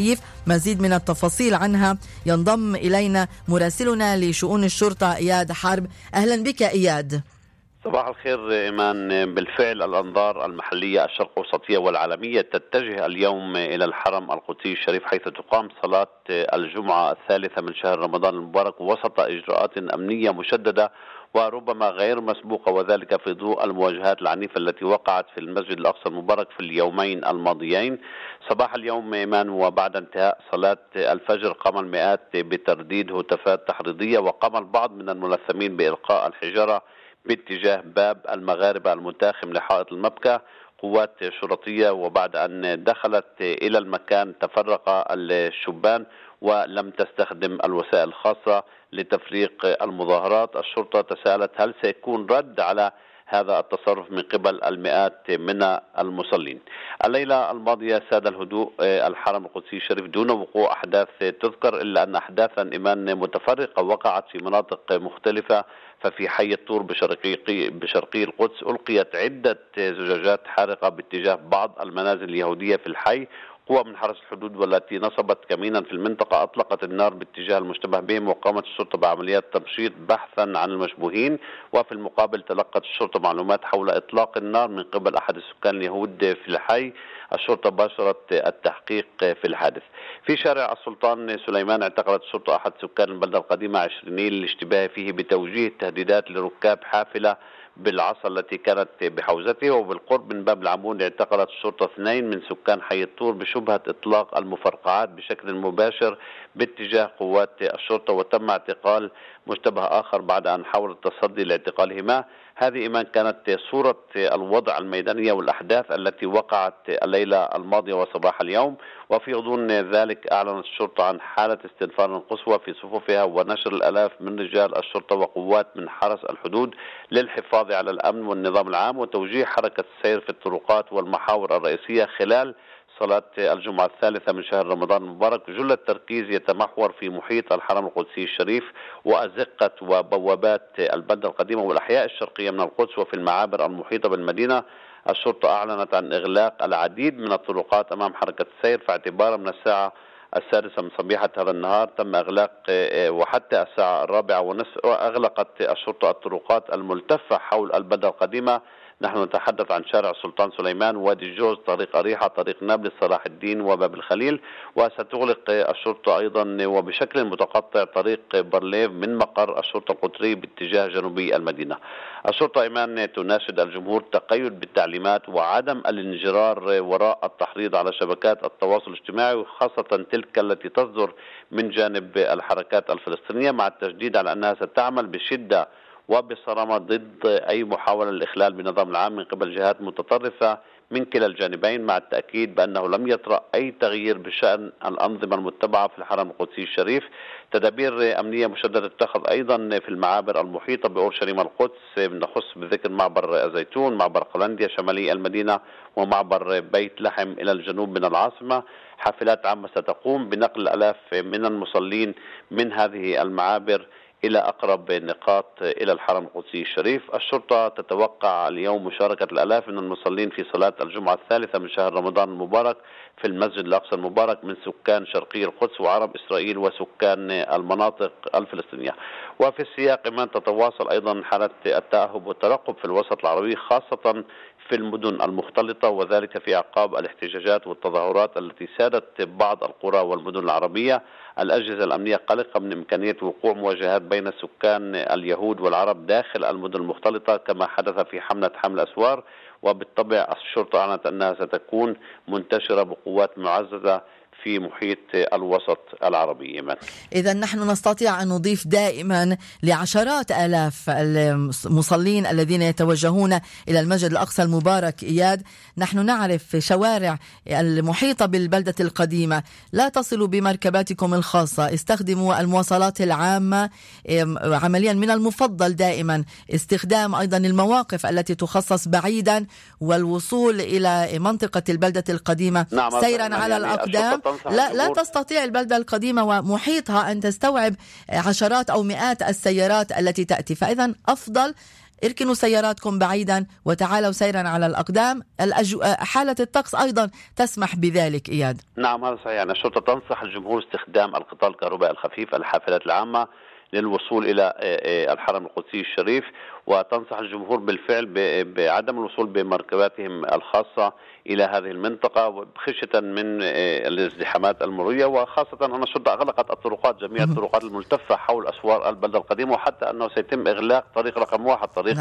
الكفيف. مزيد من التفاصيل عنها ينضم إلينا مراسلنا لشؤون الشرطة إياد حرب. أهلا بك إياد. صباح الخير إيمان. بالفعل الأنظار المحلية الشرق أوسطية والعالمية تتجه اليوم إلى الحرم القدسي الشريف، حيث تقام صلاة الجمعة الثالثة من شهر رمضان المبارك وسط إجراءات أمنية مشددة وربما غير مسبوقة، وذلك في ضوء المواجهات العنيفة التي وقعت في المسجد الأقصى المبارك في اليومين الماضيين. صباح اليوم إيمان وبعد انتهاء صلاة الفجر قام المئات بترديد هتافات تحريضية، وقام البعض من الملثمين بإلقاء الحجارة باتجاه باب المغاربة المتاخم لحائط المبكى. قوات شرطية وبعد أن دخلت إلى المكان تفرق الشبان ولم تستخدم الوسائل الخاصة لتفريق المظاهرات. الشرطة تساءلت هل سيكون رد على هذا التصرف من قبل المئات من المصلين. الليلة الماضية ساد الهدوء الحرم القدسي الشريف دون وقوع أحداث تذكر، إلا أن أحداثا إيمان متفرقة وقعت في مناطق مختلفة. ففي حي الطور بشرقي القدس ألقيت عدة زجاجات حارقة باتجاه بعض المنازل اليهودية في الحي. قوى من حرس الحدود والتي نصبت كمينا في المنطقة أطلقت النار باتجاه المشتبه بهم، وقامت الشرطة بعمليات تمشيط بحثا عن المشبوهين. وفي المقابل تلقت الشرطة معلومات حول إطلاق النار من قبل أحد السكان اليهود في الحي. الشرطة باشرت التحقيق في الحادث. في شارع السلطان سليمان اعتقلت الشرطة أحد سكان البلدة القديمة 20 للاشتباه فيه بتوجيه التهديدات لركاب حافلة بالعصا التي كانت بحوزته. وبالقرب من باب العمود اعتقلت الشرطة 2 من سكان حي الطور بشبهة إطلاق المفرقعات بشكل مباشر باتجاه قوات الشرطة، وتم اعتقال مشتبه آخر بعد أن حاول التصدي لاعتقالهما. هذه إيمان كانت صورة الوضع الميدانية والأحداث التي وقعت الليلة الماضية وصباح اليوم. وفي غضون ذلك أعلنت الشرطة عن حالة استنفار قصوى في صفوفها ونشر الآلاف من رجال الشرطة وقوات من حرس الحدود للحفاظ على الأمن والنظام العام وتوجيه حركة السير في الطرقات والمحاور الرئيسية خلال صلاة الجمعة الثالثة من شهر رمضان المبارك. جل التركيز يتمحور في محيط الحرم القدسي الشريف وأزقة وبوابات البلدة القديمة والأحياء الشرقية من القدس وفي المعابر المحيطة بالمدينة. الشرطة أعلنت عن إغلاق العديد من الطرقات أمام حركة السير، فاعتبارا من الساعة 6 من صبيحة هذا النهار تم إغلاق وحتى الساعة 4:30 أغلقت الشرطة الطرقات الملتفة حول البلدة القديمة. نحن نتحدث عن شارع السلطان سليمان، وادي الجوز، طريق أريحة، طريق نابلس، صلاح الدين وباب الخليل. وستغلق الشرطة أيضا وبشكل متقطع طريق بارليف من مقر الشرطة القطري باتجاه جنوبي المدينة. الشرطة إيمان تناشد الجمهور التقيد بالتعليمات وعدم الانجرار وراء التحريض على شبكات التواصل الاجتماعي، وخاصة تلك التي تصدر من جانب الحركات الفلسطينية، مع التشديد على أنها ستعمل بشدة وبصرامة ضد أي محاولة للإخلال بالنظام العام من قبل جهات متطرفة من كلا الجانبين، مع التأكيد بأنه لم يطرأ أي تغيير بشأن الأنظمة المتبعة في الحرم القدسي الشريف. تدابير أمنية مشددة تتخذ أيضا في المعابر المحيطة بأورشليم القدس، نخص بذكر معبر زيتون، معبر قلنديا شمالي المدينة، ومعبر بيت لحم إلى الجنوب من العاصمة. حافلات عامة ستقوم بنقل الآلاف من المصلين من هذه المعابر إلى أقرب نقاط إلى الحرم القدسي الشريف. الشرطة تتوقع اليوم مشاركة الآلاف من المصلين في صلاة الجمعة الثالثة من شهر رمضان المبارك في المسجد الأقصى المبارك من سكان شرقي القدس وعرب إسرائيل وسكان المناطق الفلسطينية. وفي السياق من تتواصل أيضا حالة التأهب والترقب في الوسط العربي، خاصة في المدن المختلطة، وذلك في أعقاب الاحتجاجات والتظاهرات التي سادت بعض القرى والمدن العربية. الأجهزة الأمنية قلقة من إمكانية وقوع مواجهات بين السكان اليهود والعرب داخل المدن المختلطة كما حدث في حملة حمل أسوار، وبالطبع الشرطة أعلنت أنها ستكون منتشرة بقوات معززة في محيط الوسط العربي. إذا نحن نستطيع أن نضيف دائما لعشرات آلاف المصلين الذين يتوجهون إلى المسجد الأقصى المبارك. إياد، نحن نعرف شوارع المحيطة بالبلدة القديمة لا تصل بمركباتكم الخاصة، استخدموا المواصلات العامة عمليا. من المفضل دائما استخدام أيضا المواقف التي تخصص بعيدا والوصول إلى منطقة البلدة القديمة سيرا على الأقدام. لا تستطيع البلدة القديمة ومحيطها أن تستوعب عشرات أو مئات السيارات التي تأتي، فإذا أفضل اركنوا سياراتكم بعيدا وتعالوا سيرا على الأقدام. حالة الطقس أيضا تسمح بذلك. إياد. نعم هذا صحيح. يعني الشرطة تنصح الجمهور استخدام القطار الكهربائي الخفيف الحافلات العامة للوصول إلى الحرم القدسي الشريف، وتنصح الجمهور بالفعل بعدم الوصول بمركباتهم الخاصة إلى هذه المنطقة خشية من الازدحامات المرورية، وخاصة أن الشرطة أغلقت الطرقات، جميع الطرقات الملتفة حول أسوار البلدة القديمة، وحتى أنه سيتم إغلاق طريق رقم 1 طريق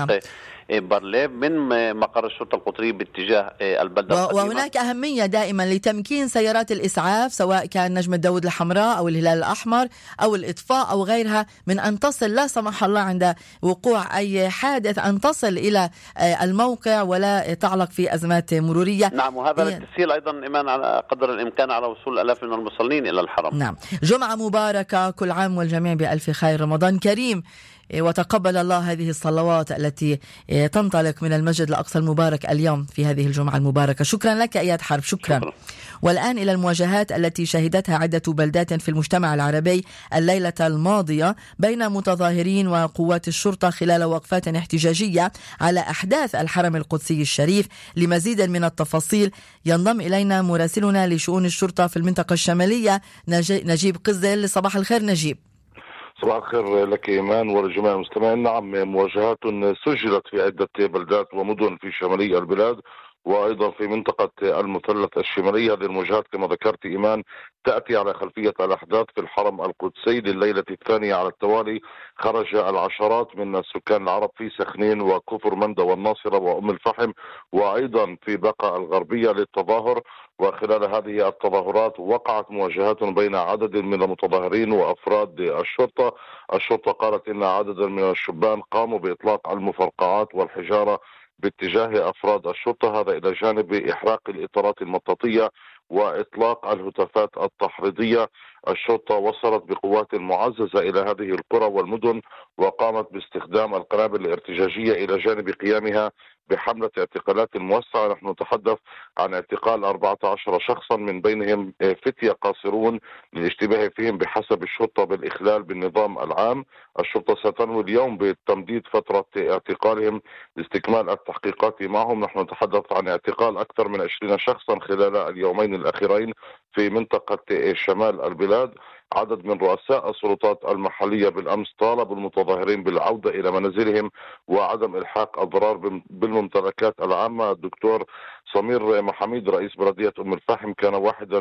بارليف من مقر الشرطة القطري باتجاه البلدة القديمة. وهناك أهمية دائما لتمكين سيارات الإسعاف سواء كان نجمة داود الحمراء أو الهلال الأحمر أو الإطفاء أو غيرها من أن تصل لا سمح الله عند وقوع أي حادث أن تصل إلى الموقع ولا تعلق في أزمات مرورية. نعم وهذا للتسهيل أيضا إيمان على قدر الإمكان على وصول آلاف من المصلين إلى الحرم. نعم جمعة مباركة، كل عام والجميع بألف خير، رمضان كريم، وتقبل الله هذه الصلوات التي تنطلق من المسجد الأقصى المبارك اليوم في هذه الجمعة المباركة. شكرا لك إياد حرب. شكرا. والآن إلى المواجهات التي شهدتها عدة بلدات في المجتمع العربي الليلة الماضية بين متظاهرين وقوات الشرطة خلال وقفات احتجاجية على أحداث الحرم القدسي الشريف. لمزيد من التفاصيل ينضم إلينا مراسلنا لشؤون الشرطة في المنطقة الشمالية نجيب قزل. صباح الخير نجيب. صباح الخير لك إيمان ولجميع المستمعين. نعم مواجهات سجلت في عدة بلدات ومدن في شمالي البلاد وأيضا في منطقة المثلث الشمالي. هذه المواجهات كما ذكرت إيمان تأتي على خلفية الأحداث في الحرم القدسي لليلة الثانية على التوالي. خرج العشرات من السكان العرب في سخنين وكفر مندى والناصرة وأم الفحم وأيضا في بقعة الغربية للتظاهر. وخلال هذه التظاهرات وقعت مواجهات بين عدد من المتظاهرين وأفراد الشرطة. الشرطة قالت إن عددا من الشبان قاموا بإطلاق المفرقعات والحجارة باتجاه أفراد الشرطة، هذا إلى جانب إحراق الإطارات المطاطية وإطلاق الهتافات التحريضية. الشرطة وصلت بقوات معززة إلى هذه القرى والمدن وقامت باستخدام القنابل الارتجاجية إلى جانب قيامها بحملة اعتقالات موسعة. نحن نتحدث عن اعتقال 14 شخصا من بينهم فتية قاصرون للاشتباه فيهم بحسب الشرطة بالإخلال بالنظام العام. الشرطة ستنوي اليوم بتمديد فترة اعتقالهم لاستكمال التحقيقات معهم. نحن نتحدث عن اعتقال أكثر من 20 شخصا خلال اليومين الأخيرين في منطقة شمال البلاد. عدد من رؤساء السلطات المحلية بالأمس طالبوا المتظاهرين بالعودة إلى منازلهم وعدم إلحاق أضرار بالممتلكات العامة. الدكتور سمير محميد رئيس بلدية أم الفحم كان واحدا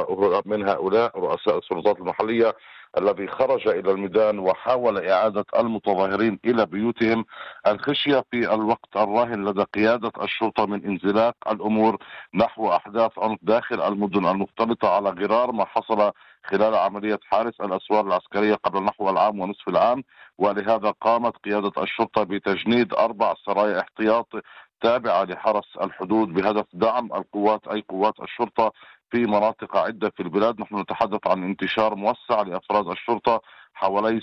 من هؤلاء رؤساء السلطات المحلية الذي خرج إلى الميدان وحاول إعادة المتظاهرين إلى بيوتهم. الخشية في الوقت الراهن لدى قيادة الشرطة من انزلاق الأمور نحو أحداث عنف داخل المدن المختلطة على غرار ما حصل خلال عملية حارس الأسوار العسكرية قبل نحو العام ونصف العام. ولهذا قامت قيادة الشرطة بتجنيد 4 سرايا احتياط تابعة لحرس الحدود بهدف دعم قوات الشرطة في مناطق عدة في البلاد. نحن نتحدث عن انتشار موسع لأفراد الشرطة، حوالي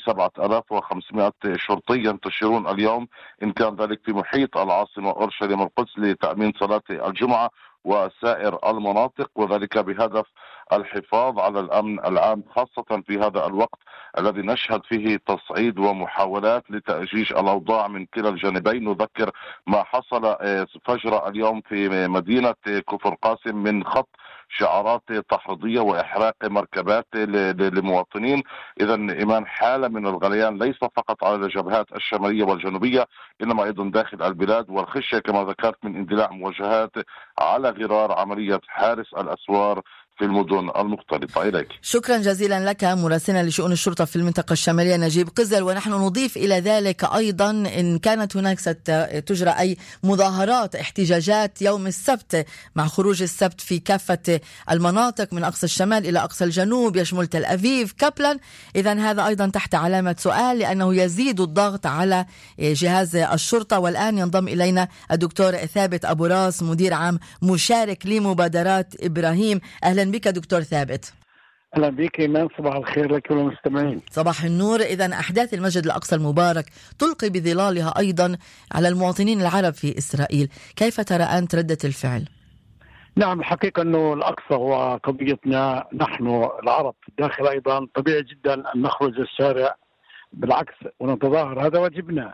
7500 شرطي ينتشرون اليوم، إن كان ذلك في محيط العاصمة أورشليم القدس لتأمين صلاة الجمعة وسائر المناطق، وذلك بهدف الحفاظ على الأمن العام خاصة في هذا الوقت الذي نشهد فيه تصعيد ومحاولات لتأجيج الأوضاع من كلا الجانبين. نذكر ما حصل فجر اليوم في مدينة كفر قاسم من خط شعارات تحريضية وإحراق مركبات لمواطنين. إذا إيمان حالة من الغليان ليس فقط على الجبهات الشمالية والجنوبية إنما أيضا داخل البلاد، والخشية كما ذكرت من اندلاع مواجهات على غرار عملية حارس الأسوار في المدن المختلطة. إليك. شكرا جزيلا لك مراسلنا لشؤون الشرطة في المنطقة الشمالية نجيب قزل. ونحن نضيف إلى ذلك أيضا إن كانت هناك ستجرى أي مظاهرات احتجاجات يوم السبت مع خروج السبت في كافة المناطق من أقصى الشمال إلى أقصى الجنوب يشمل تل أبيب كابلان. إذن هذا أيضا تحت علامة سؤال لأنه يزيد الضغط على جهاز الشرطة. والآن ينضم إلينا الدكتور ثابت أبو راس مدير عام مشارك لمبادرات إبراهيم. أهلا بك دكتور ثابت. أهلا بك إيمان، صباح الخير لك وللمستمعين. صباح النور. إذن أحداث المسجد الأقصى المبارك تلقي بظلالها أيضا على المواطنين العرب في إسرائيل، كيف ترى أنت ردة الفعل؟ نعم الحقيقة أنه الأقصى هو قضيتنا نحن العرب في الداخل أيضا، طبيعي جدا أن نخرج الشارع بالعكس ونتظاهر، هذا واجبنا.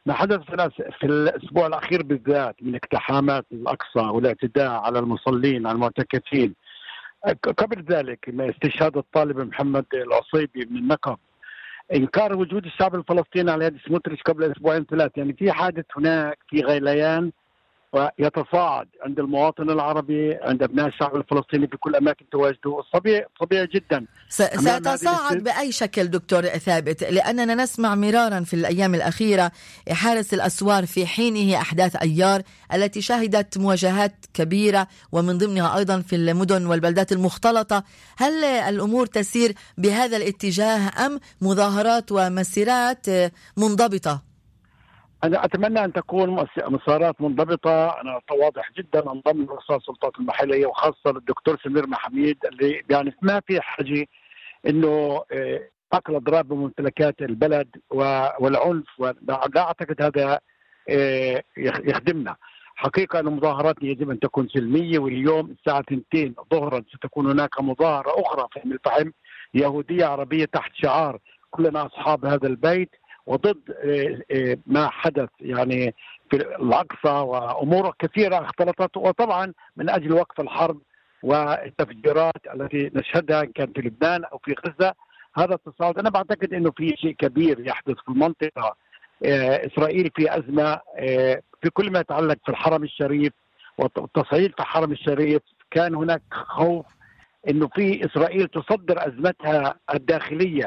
ما حدث في الأسبوع الأخير بالذات من اقتحامات الأقصى والاعتداء على المصلين على المعتكفين، قبل ذلك استشهاد الطالب محمد العصيبي من النقب، إنكار وجود الشعب الفلسطيني على يد سموتريتش قبل أسبوعين 3، يعني في حادث هناك، في غليان ويتصاعد عند المواطن العربي، عند أبناء الشعب الفلسطيني في كل أماكن تواجده. طبيعي جدا سيتصاعد بأي شكل دكتور ثابت؟ لأننا نسمع مرارا في الأيام الأخيرة حارس الأسوار في حينه أحداث أيار التي شهدت مواجهات كبيرة ومن ضمنها أيضا في المدن والبلدات المختلطة. هل الأمور تسير بهذا الاتجاه أم مظاهرات ومسيرات منضبطة؟ أنا أتمنى أن تكون مسارات منضبطة. أنا واضح جدا انضم لرؤساء السلطات المحلية وخاصة الدكتور سمير محميد اللي يعني ما في حاجة إنه أكل أضراب بممتلكات البلد والعنف، ولا أعتقد هذا يخدمنا. حقيقة أن مظاهراتنا يجب أن تكون سلمية، واليوم الساعة 2 ظهرا ستكون هناك مظاهرة أخرى في أم الفحم يهودية عربية تحت شعار كلنا أصحاب هذا البيت، وضد ما حدث يعني في الأقصى وأمور كثيرة اختلطت، وطبعا من أجل وقف الحرب والتفجيرات التي نشهدها كان في لبنان أو في غزة. هذا التصاعد أنا بعتقد أنه في شيء كبير يحدث في المنطقة. إسرائيل في أزمة في كل ما يتعلق في الحرم الشريف والتصعيد في الحرم الشريف. كان هناك خوف أنه في إسرائيل تصدر أزمتها الداخلية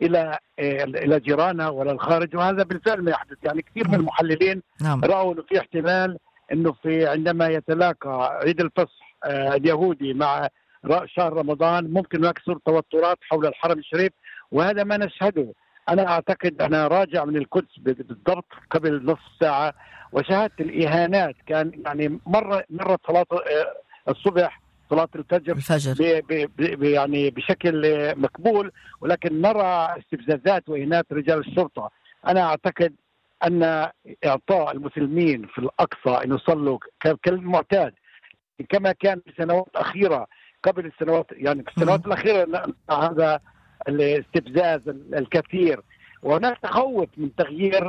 إلى جيرانها ولا الخارج، وهذا بالفعل ما يحدث. يعني كثير من المحللين رأوا أنه في احتمال أنه في عندما يتلاقى عيد الفصح اليهودي مع شهر رمضان ممكن يكسر توترات حول الحرم الشريف، وهذا ما نشهده. أنا أعتقد أنا راجع من القدس بالضبط قبل نصف ساعة وشاهدت الإهانات. كان يعني مرة صلاة الصبح صلاة الفجر يعني بشكل مقبول، ولكن نرى استفزازات وإهانات رجال الشرطة. أنا أعتقد أن إعطاء المسلمين في الأقصى أن يصلوا كالمعتاد كما كان في سنوات أخيرة قبل السنوات، يعني في السنوات الأخيرة هذا الاستفزاز الكثير، وهناك تخوف من تغيير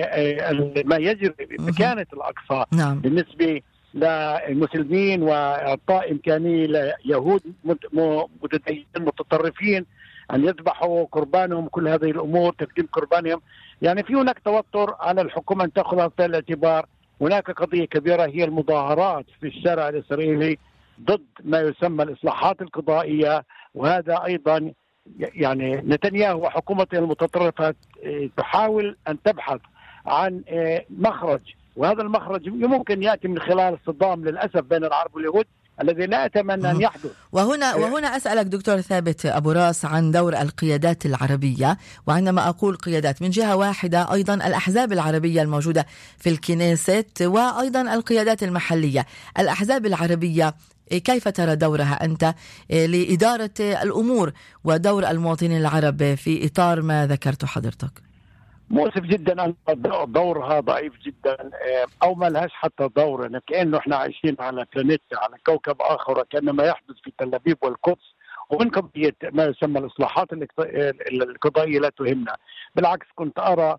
ما يجري بمكانة الأقصى بالنسبة للمسلمين، وإعطاء إمكانية ليهود متدينين متطرفين أن يذبحوا قربانهم، كل هذه الأمور تقديم قربانهم. يعني في هناك توتر على الحكومة أن تأخذها في الاعتبار. هناك قضية كبيرة هي المظاهرات في الشارع الإسرائيلي ضد ما يسمى الإصلاحات القضائية، وهذا أيضا يعني نتنياهو وحكومته المتطرفة تحاول أن تبحث عن مخرج، وهذا المخرج ممكن يأتي من خلال الصدام للأسف بين العرب واليهود الذي لا أتمنى أن يحدث. وهنا أسألك دكتور ثابت أبو راس عن دور القيادات العربية، وعندما أقول قيادات من جهة واحدة أيضا الأحزاب العربية الموجودة في الكنيست وأيضا القيادات المحلية. الأحزاب العربية كيف ترى دورها أنت لإدارة الأمور ودور المواطنين العرب في إطار ما ذكرت حضرتك؟ مؤسف جدا أن دورها ضعيف جدا أو ما لهاش حتى دور، كأنه إحنا عايشين على بلانيتا على كوكب آخر، وكأن ما يحدث في تل أبيب والقدس ومن قضية ما يسمى الإصلاحات القضائية لا تهمنا. بالعكس كنت أرى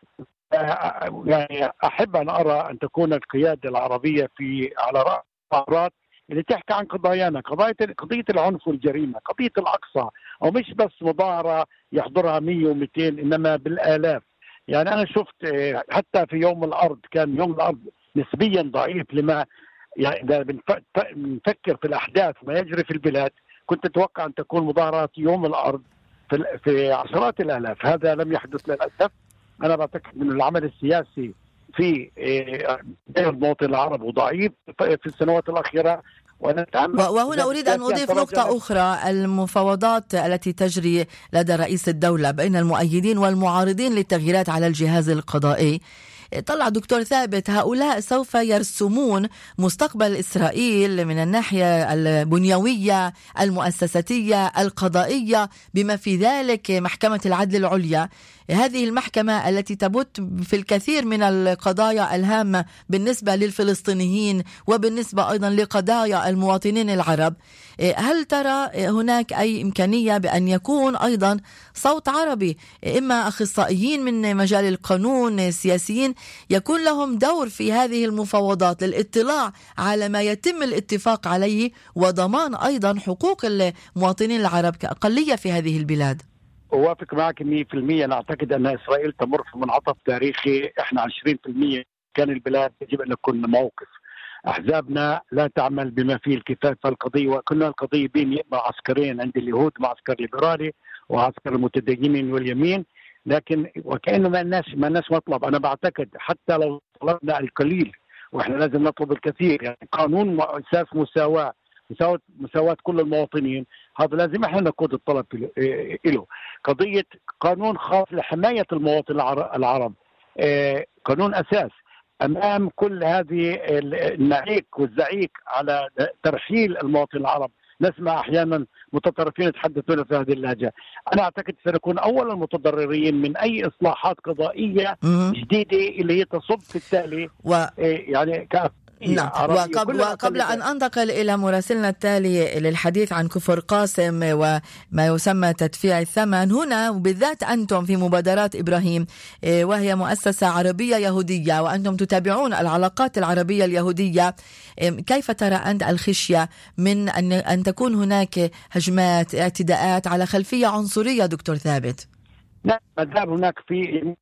يعني أحب أن أرى أن تكون القيادة العربية على رأس القرارات اللي تحكي عن قضايانا، قضية العنف والجريمة، قضية الأقصى، أو مش بس مظاهرة يحضرها 100 و200 إنما بالآلاف. يعني أنا شفت حتى في يوم الأرض كان يوم الأرض نسبيا ضعيف، لما يعني إذا بنفكر في الأحداث ما يجري في البلاد كنت أتوقع أن تكون مظاهرات يوم الأرض في عشرات الآلاف. هذا لم يحدث للأسف. أنا بعتقد أن العمل السياسي في المواطن العربي ضعيف في السنوات الأخيرة. وهنا أريد أن أضيف نقطة أخرى، المفاوضات التي تجري لدى رئيس الدولة بين المؤيدين والمعارضين للتغييرات على الجهاز القضائي. طلع دكتور ثابت هؤلاء سوف يرسمون مستقبل إسرائيل من الناحية البنيوية المؤسساتية القضائية، بما في ذلك محكمة العدل العليا. هذه المحكمة التي تبت في الكثير من القضايا الهامة بالنسبة للفلسطينيين وبالنسبة أيضا لقضايا المواطنين العرب، هل ترى هناك أي إمكانية بأن يكون أيضا صوت عربي، إما أخصائيين من مجال القانون، سياسيين، يكون لهم دور في هذه المفاوضات للاطلاع على ما يتم الاتفاق عليه وضمان أيضا حقوق المواطنين العرب كأقلية في هذه البلاد؟ أوافق معك 100%. أنا أعتقد أن إسرائيل تمر في منعطف تاريخي. إحنا 20% كان البلاد يجب أن يكون موقف. أحزابنا لا تعمل بما فيه الكفاية في القضية، وكنا القضية بين معسكرين عند اليهود، معسكر ليبرالي وعسكر المتدينين واليمين، لكن وكأنه ما الناس مطلب. أنا بعتقد حتى لو طلبنا القليل وإحنا لازم نطلب الكثير، يعني قانون أساس مساواة كل المواطنين، هذا لازم احنا نقود الطلب له. قضية قانون خاص لحماية المواطن العرب، قانون أساس أمام كل هذه النعيك والزعيق على ترحيل المواطن العرب. نسمع أحيانا متطرفين يتحدثون في هذه اللهجة. أنا أعتقد سنكون أول المتضررين من أي إصلاحات قضائية جديدة اللي هي تصب في التالي يعني نعم. وقبل أن أنتقل إلى مراسلنا التالي للحديث عن كفر قاسم وما يسمى تدفيع الثمن، هنا وبالذات أنتم في مبادرات إبراهيم وهي مؤسسة عربية يهودية وأنتم تتابعون العلاقات العربية اليهودية، كيف ترى أنت الخشية من أن تكون هناك هجمات، اعتداءات على خلفية عنصرية دكتور ثابت؟ لا، ما دام هناك في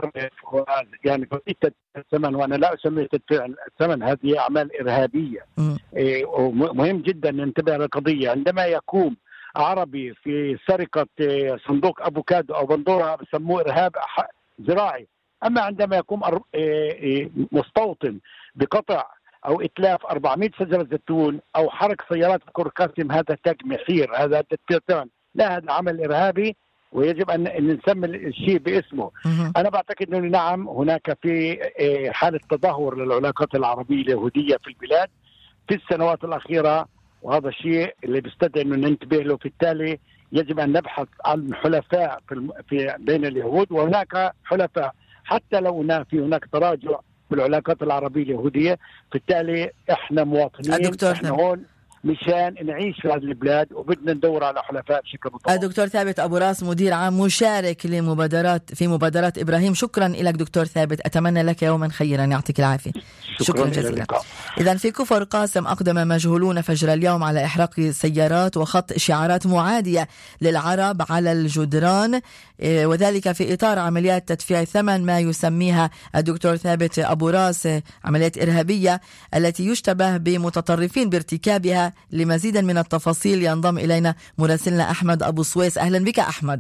يعني تدفيع الثمن، وانا لا اسميه تدفيع الثمن، هذه اعمال ارهابيه. ومهم جدا ننتبه للقضيه. عندما يقوم عربي في سرقه صندوق افوكادو او بندوره بسموه ارهاب زراعي، اما عندما يقوم مستوطن بقطع او اتلاف 400 شجره زيتون او حرق سيارات في كفر قاسم، هذا تجميحير، هذا تدفيع ثمن. لا، هذا عمل ارهابي ويجب أن نسمي الشيء باسمه. أنا بعتقد أنه نعم هناك في حالة تدهور للعلاقات العربية اليهودية في البلاد في السنوات الأخيرة، وهذا الشيء اللي بيستدعي أنه ننتبه له. في التالي يجب أن نبحث عن حلفاء في بين اليهود، وهناك حلفاء حتى لو هناك تراجع في العلاقات العربية اليهودية. في التالي إحنا مواطنين، إحنا هون مشان نعيش في هذه البلاد وبدنا ندور على حلفاء بشكل متواصل. الدكتور ثابت أبو راس، مدير عام مشارك في مبادرات إبراهيم، شكرا لك دكتور ثابت، أتمنى لك يوما خيرا، يعطيك العافية. شكرا جزيلا. إذن في كفر قاسم أقدم مجهولون فجر اليوم على إحراق سيارات وخط شعارات معادية للعرب على الجدران، وذلك في إطار عمليات تدفيع الثمن ما يسميها الدكتور ثابت أبو راس عمليات إرهابية التي يشتبه بمتطرفين بارتكابها. لمزيد من التفاصيل ينضم إلينا مراسلنا أحمد أبو سويس. أهلا بك أحمد.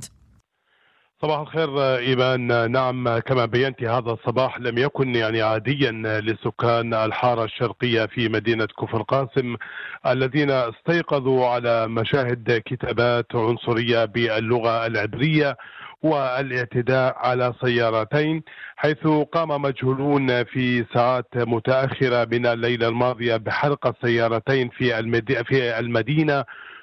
صباح الخير إيمان. نعم، كما بينت هذا الصباح لم يكن عاديا لسكان الحارة الشرقية في مدينة كفر قاسم الذين استيقظوا على مشاهد كتابات عنصرية باللغة العبرية والاعتداء على سيارتين، حيث قام مجهولون في ساعات متأخرة من الليلة الماضية بحرق السيارتين في المدينة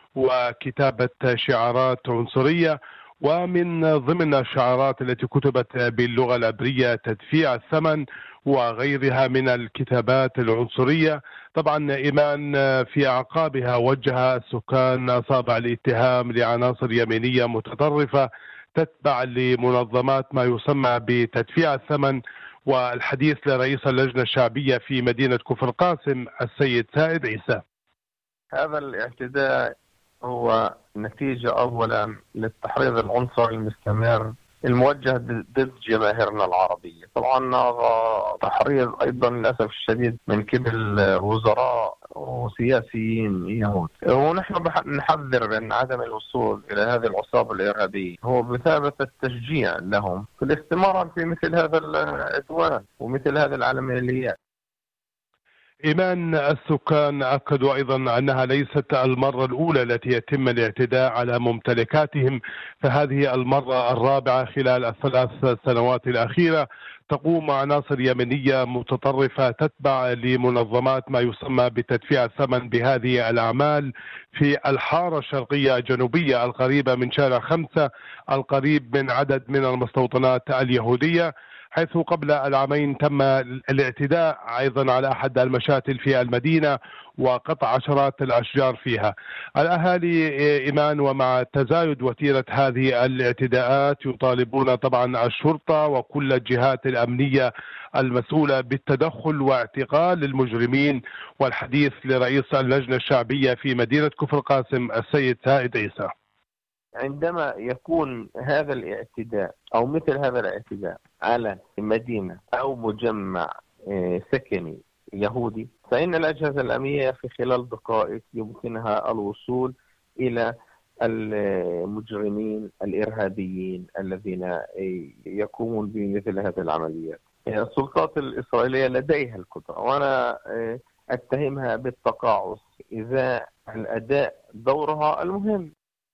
وكتابة شعارات عنصرية، ومن ضمن الشعارات التي كتبت باللغة العبرية تدفيع الثمن وغيرها من الكتابات العنصرية. طبعا إيمان في أعقابها وجه السكان أصابع الاتهام لعناصر يمينية متطرفة تتبع لمنظمات ما يسمى بتدفيع الثمن. والحديث لرئيس اللجنة الشعبية في مدينة كفر قاسم السيد سائد عيسى. هذا الاعتداء هو نتيجة أولا للتحريض العنصري المستمر الموجه ضد جماهيرنا العربية. طبعا هذا تحريض أيضا للأسف الشديد من قبل وزراء وسياسيين يهود، ونحن نحذر من عدم الوصول إلى هذه العصابة الإرهابية، هو بثابة التشجيع لهم في الاستمرار في مثل هذا العدوان ومثل هذه العمليات. إيمان، السكان أكدوا أيضا أنها ليست المرة الأولى التي يتم الاعتداء على ممتلكاتهم، فهذه المرة الرابعة خلال ال3 سنوات الأخيرة. تقوم عناصر يمنية متطرفة تتبع لمنظمات ما يسمى بتدفيع الثمن بهذه الأعمال في الحارة الشرقية الجنوبية القريبة من شارع 5 القريب من عدد من المستوطنات اليهودية، حيث قبل العامين تم الاعتداء أيضا على أحد المشاتل في المدينة وقطع عشرات الأشجار فيها. الأهالي إيمان ومع تزايد وتيرة هذه الاعتداءات يطالبون طبعا الشرطة وكل الجهات الأمنية المسؤولة بالتدخل واعتقال المجرمين، والحديث لرئيس اللجنة الشعبية في مدينة كفر القاسم السيد سائد عيسى. عندما يكون هذا الاعتداء أو مثل هذا الاعتداء على مدينة أو مجمع سكني يهودي، فإن الأجهزة الأمنية في خلال دقائق يمكنها الوصول إلى المجرمين الإرهابيين الذين يقومون بمثل هذه العمليات. السلطات الإسرائيلية لديها القدرة، وأنا أتهمها بالتقاعس إذا الأداء دورها المهم.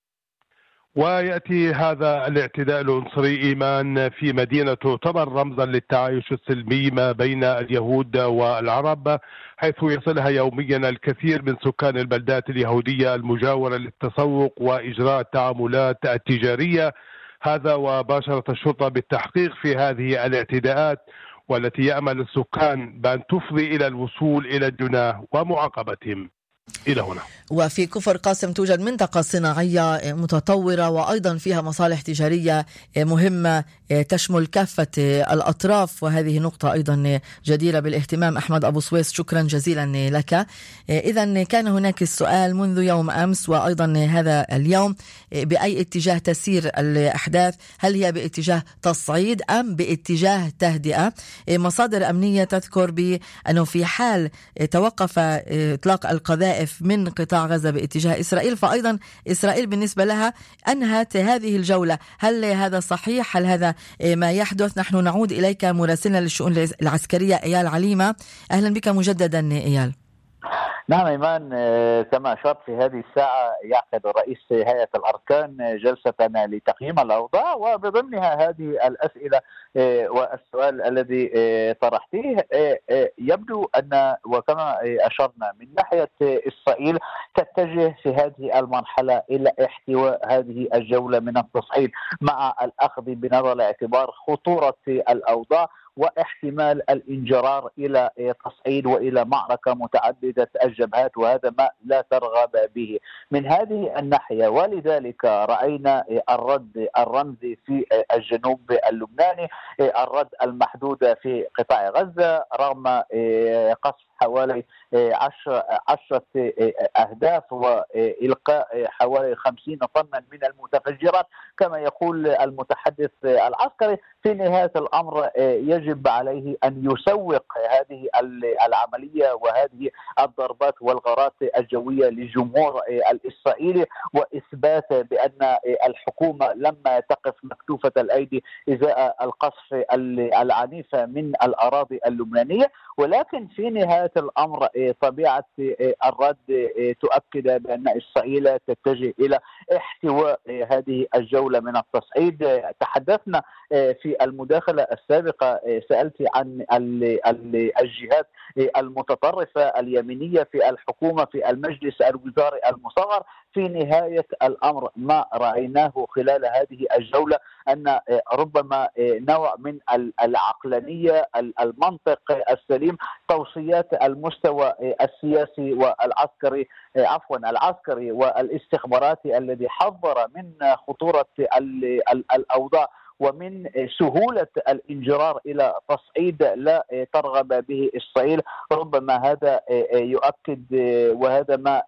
ويأتي هذا الاعتداء العنصري إيمان في مدينة تعتبر رمزا للتعايش السلمي ما بين اليهود والعرب، حيث يصلها يوميا الكثير من سكان البلدات اليهودية المجاورة للتسوق وإجراء التعاملات التجارية. هذا وباشرت الشرطة بالتحقيق في هذه الاعتداءات، والتي يأمل السكان بأن تفضي إلى الوصول إلى الجناه ومعاقبتهم. إلى هنا. وفي كفر قاسم توجد منطقة صناعية متطورة وأيضا فيها مصالح تجارية مهمة تشمل كافة الأطراف، وهذه نقطة أيضا جديرة بالاهتمام. أحمد أبو سويس، شكرا جزيلا لك. إذن كان هناك السؤال منذ يوم أمس وأيضا هذا اليوم، بأي اتجاه تسير الأحداث؟ هل هي باتجاه تصعيد أم باتجاه تهدئة؟ مصادر أمنية تذكر بأنه في حال توقف إطلاق القذائف من قطاع غزة باتجاه إسرائيل، فأيضا إسرائيل بالنسبة لها أنهت هذه الجولة. هل هذا صحيح؟ هل هذا ما يحدث؟ نحن نعود إليك مراسلنا للشؤون العسكرية إيال عليمة. أهلا بك مجددا إيال. نعم إيمان، كما أشرت في هذه الساعة يعقد رئيس هيئة الأركان جلسة لتقييم الأوضاع، وبضمنها هذه الأسئلة والسؤال الذي طرحتيه. يبدو أن وكما أشرنا من ناحية إسرائيل تتجه في هذه المرحلة إلى احتواء هذه الجولة من التصعيد، مع الأخذ بنظر الاعتبار خطورة الأوضاع واحتمال الانجرار إلى تصعيد وإلى معركة متعددة الجبهات، وهذا ما لا ترغب به من هذه الناحية. ولذلك رأينا الرد الرمزي في الجنوب اللبناني، الرد المحدود في قطاع غزة رغم قصف حوالي 10 أهداف وإلقاء حوالي 50 طنا من المتفجرات كما يقول المتحدث العسكري. في نهاية الأمر يجب عليه أن يسوق هذه العملية وهذه الضربات والغارات الجوية للجمهور الإسرائيلي، وإثبات بأن الحكومة لم تقف مكتوفة الأيدي إزاء القصف العنيف من الأراضي اللبنانية. ولكن في نهاية الأمر طبيعة الرد تؤكد بأن إسرائيل تتجه إلى احتواء هذه الجولة من التصعيد. تحدثنا في المداخلة السابقة، سألت عن الجهات المتطرفة اليمينية في الحكومة في المجلس الوزاري المصغر. في نهاية الأمر ما رأيناه خلال هذه الجولة أن ربما نوع من العقلانية، المنطق السليم، توصيات المستوى السياسي والعسكري العسكري والاستخباراتي الذي حذر من خطورة الأوضاع ومن سهولة الانجرار إلى تصعيد لا ترغب به إسرائيل. ربما هذا يؤكد وهذا ما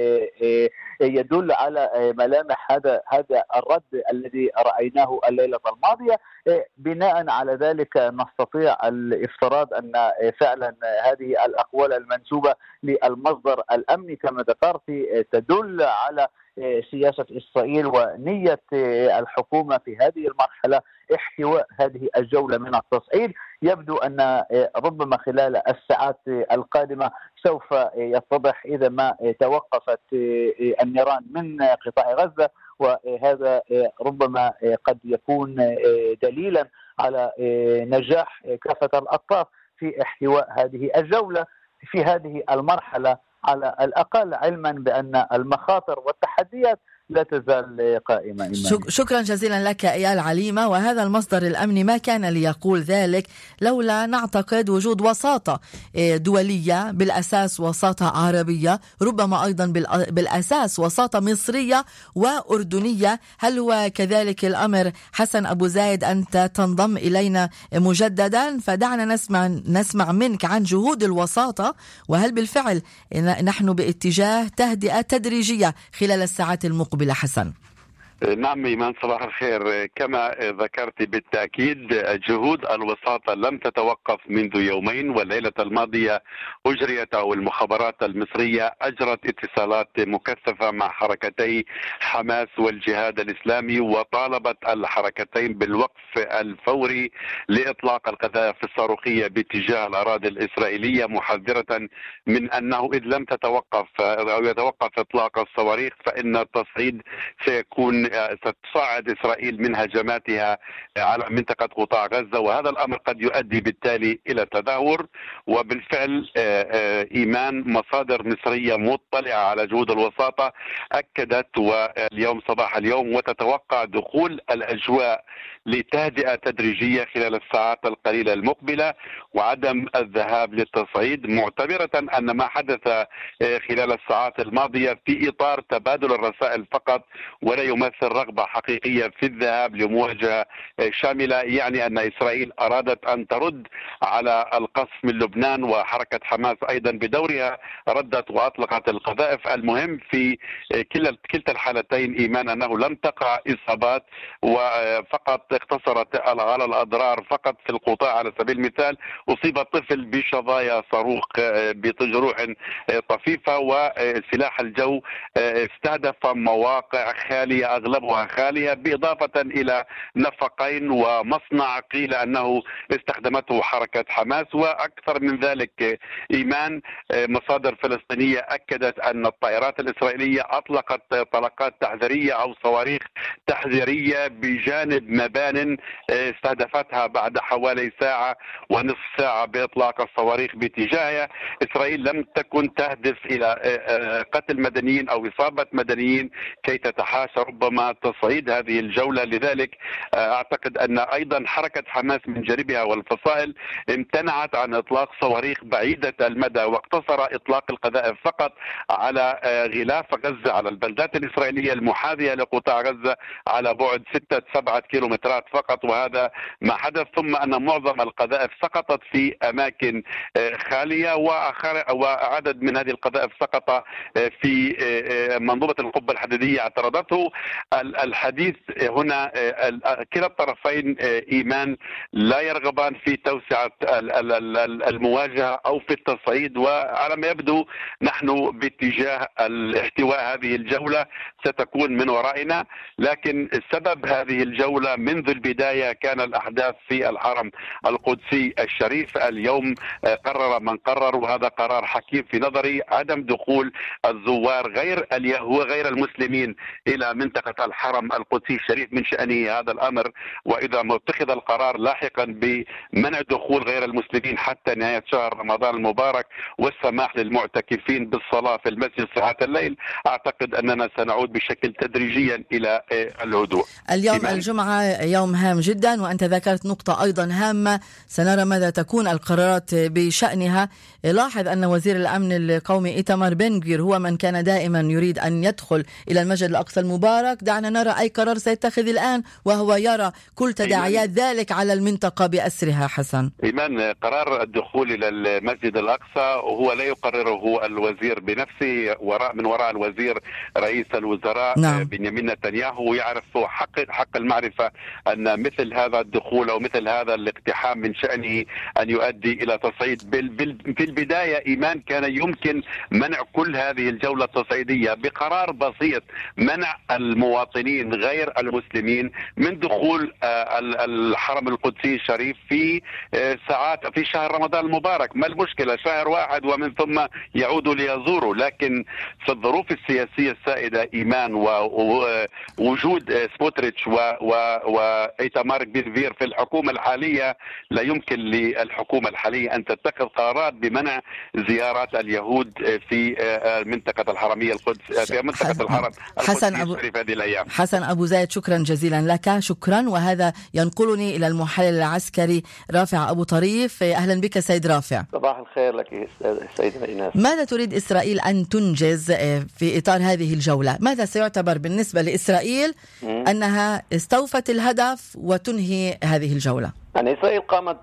يدل على ملامح هذا الرد الذي رأيناه الليلة الماضية. بناء على ذلك نستطيع الافتراض أن فعلا هذه الأقوال المنسوبة للمصدر الأمني كما ذكرت تدل على سياسة إسرائيل ونية الحكومة في هذه المرحلة احتواء هذه الجولة من التصعيد. يبدو أن ربما خلال الساعات القادمة سوف يتضح إذا ما توقفت النيران من قطاع غزة، وهذا ربما قد يكون دليلا على نجاح كافة الأطراف في احتواء هذه الجولة في هذه المرحلة على الأقل، علما بأن المخاطر والتحديات لا تزال قائمة. شكرا جزيلا لك إيال عليمة. وهذا المصدر الأمني ما كان ليقول ذلك لولا نعتقد وجود وساطة دولية، بالأساس وساطة عربية، ربما أيضا بالأساس وساطة مصرية وأردنية. هل هو كذلك الأمر حسن أبو زايد؟ أنت تنضم إلينا مجددا، فدعنا نسمع منك عن جهود الوساطة، وهل بالفعل نحن باتجاه تهدئة تدريجية خلال الساعات المقبلة حسن؟ نعم إيمان، صباح الخير. كما ذكرت بالتأكيد جهود الوساطة لم تتوقف منذ يومين، والليلة الماضية أجريت أو المخابرات المصرية أجرت اتصالات مكثفة مع حركتي حماس والجهاد الإسلامي، وطالبت الحركتين بالوقف الفوري لإطلاق القذائف الصاروخية باتجاه الأراضي الإسرائيلية، محذرة من أنه إذ لم تتوقف أو يتوقف إطلاق الصواريخ فإن التصعيد ستصاعد إسرائيل من هجماتها على منطقة قطاع غزة، وهذا الأمر قد يؤدي بالتالي إلى تدهور. وبالفعل إيمان مصادر مصرية مطلعة على جهود الوساطة أكدت واليوم صباح اليوم وتتوقع دخول الأجواء لتهدئة تدريجية خلال الساعات القليلة المقبلة وعدم الذهاب للتصعيد، معتبرة أن ما حدث خلال الساعات الماضية في إطار تبادل الرسائل فقط، ولا يمثل رغبة حقيقية في الذهاب لمواجهة شاملة. يعني أن إسرائيل أرادت أن ترد على القصف من لبنان، وحركة حماس أيضا بدورها ردت وأطلقت القذائف. المهم في كلتا الحالتين إيمان أنه لم تقع إصابات، وفقط اقتصرت على الأضرار فقط في القطاع. على سبيل المثال أصيب طفل بشظايا صاروخ بجروح طفيفة، وسلاح الجو استهدف مواقع خالية أغلبها خالية، بإضافة إلى نفقين ومصنع قيل أنه استخدمته حركة حماس. وأكثر من ذلك إيمان، مصادر فلسطينية أكدت أن الطائرات الإسرائيلية أطلقت طلقات تحذيرية أو صواريخ تحذيرية بجانب مبان استهدفتها بعد حوالي ساعة ونصف ساعة بإطلاق الصواريخ باتجاهها. إسرائيل لم تكن تهدف إلى قتل مدنيين أو إصابة مدنيين كي تتحاشى ربما تصعيد هذه الجولة. لذلك أعتقد أن أيضا حركة حماس من جانبها والفصائل امتنعت عن إطلاق صواريخ بعيدة المدى، واقتصر إطلاق القذائف فقط على غلاف غزة، على البلدات الإسرائيلية المحاذية لقطاع غزة على بعد 6-7 كيلومترات فقط، وهذا ما حدث. ثم أن معظم القذائف سقطت في أماكن خالية، وعدد من هذه القذائف سقط في منظومة القبة الحديدية اعترضته. الحديث هنا كلا الطرفين إيمان لا يرغبان في توسعة المواجهة أو في التصعيد، وعلى ما يبدو نحن باتجاه الاحتواء. هذه الجولة ستكون من ورائنا، لكن سبب هذه الجولة منذ البداية كان الأحداث في الحرم القدسي الشريف. اليوم قرر من قرر، وهذا قرار حكيم في نظري، عدم دخول الزوار غير المسلمين إلى منطقة الحرم القدسي الشريف. من شأنه هذا الأمر، وإذا ما اتخذ القرار لاحقا بمنع دخول غير المسلمين حتى نهاية شهر رمضان المبارك والسماح للمعتكفين بالصلاة في المسجد ساعات الليل، أعتقد أننا سنعود بشكل تدريجيا إلى الهدوء. اليوم الجمعة يوم هام جدا، وأنت ذكرت نقطة أيضا هامة، سنرى ماذا تكون القرارات بشأنها. لاحظ أن وزير الأمن القومي إيتمار بن غفير هو من كان دائما يريد أن يدخل إلى المسجد الأقصى المبارك. دعنا نرى أي قرار سيتخذ الآن، وهو يرى كل تداعيات ذلك على المنطقة بأسرها. حسن إيمان، قرار الدخول إلى المسجد الأقصى هو لا يقرره الوزير بنفسه، من وراء الوزير رئيس الوزراء نعم. بنيامين نتنياهو يعرف حق المعرفة أن مثل هذا الدخول أو مثل هذا الاقتحام من شأنه أن يؤدي إلى تصعيد. في البداية إيمان كان يمكن منع كل هذه الجولة التصعيدية بقرار بسيط، منع المواطنين غير المسلمين من دخول الحرم القدسي الشريف في ساعات في شهر رمضان المبارك. ما المشكلة؟ شهر واحد ومن ثم يعودوا ليزوروا. لكن في الظروف السياسية السائدة إيمان ووجود سموتريتش وإيتمار بن غفير في الحكومة الحالية، لا يمكن للحكومة الحالية أن تتخذ قرارات بمنع زيارات اليهود في منطقة الحرمية القدس، في منطقة الحرم القدسي الشريف هذه الأيام. حسن أبو زايد، شكرا جزيلا لك. شكرا. وهذا ينقلني إلى المحلل العسكري رافع أبو طريف. أهلا بك سيد رافع. صباح الخير لك سيدنا إيناس. ماذا تريد إسرائيل أن تنجز في إطار هذه الجولة؟ ماذا سيعتبر بالنسبة لإسرائيل أنها استوفت الهدف وتنهي هذه الجولة؟ يعني إسرائيل قامت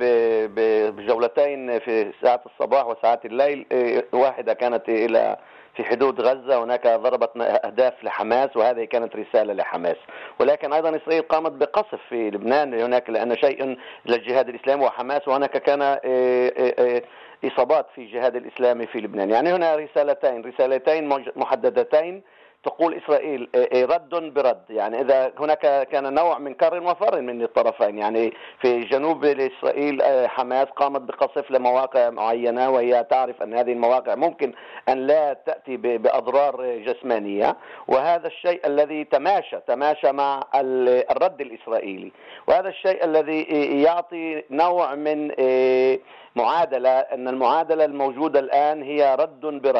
بجولتين في ساعات الصباح وساعات الليل. واحدة كانت إلى في حدود غزة، هناك ضربت أهداف لحماس وهذه كانت رسالة لحماس. ولكن أيضا إسرائيل قامت بقصف في لبنان هناك لأن شيء للجهاد الإسلامي وحماس، وهناك كان إصابات في الجهاد الإسلامي في لبنان. يعني هنا رسالتين محددتين تقول إسرائيل رد برد. يعني إذا هناك كان نوع من كر وفر من الطرفين. يعني في جنوب إسرائيل حماس قامت بقصف لمواقع معينة، وهي تعرف أن هذه المواقع ممكن أن لا تأتي بأضرار جسمانية، وهذا الشيء الذي تماشى مع الرد الإسرائيلي، وهذا الشيء الذي يعطي نوع من معادلة، أن المعادلة الموجودة الآن هي رد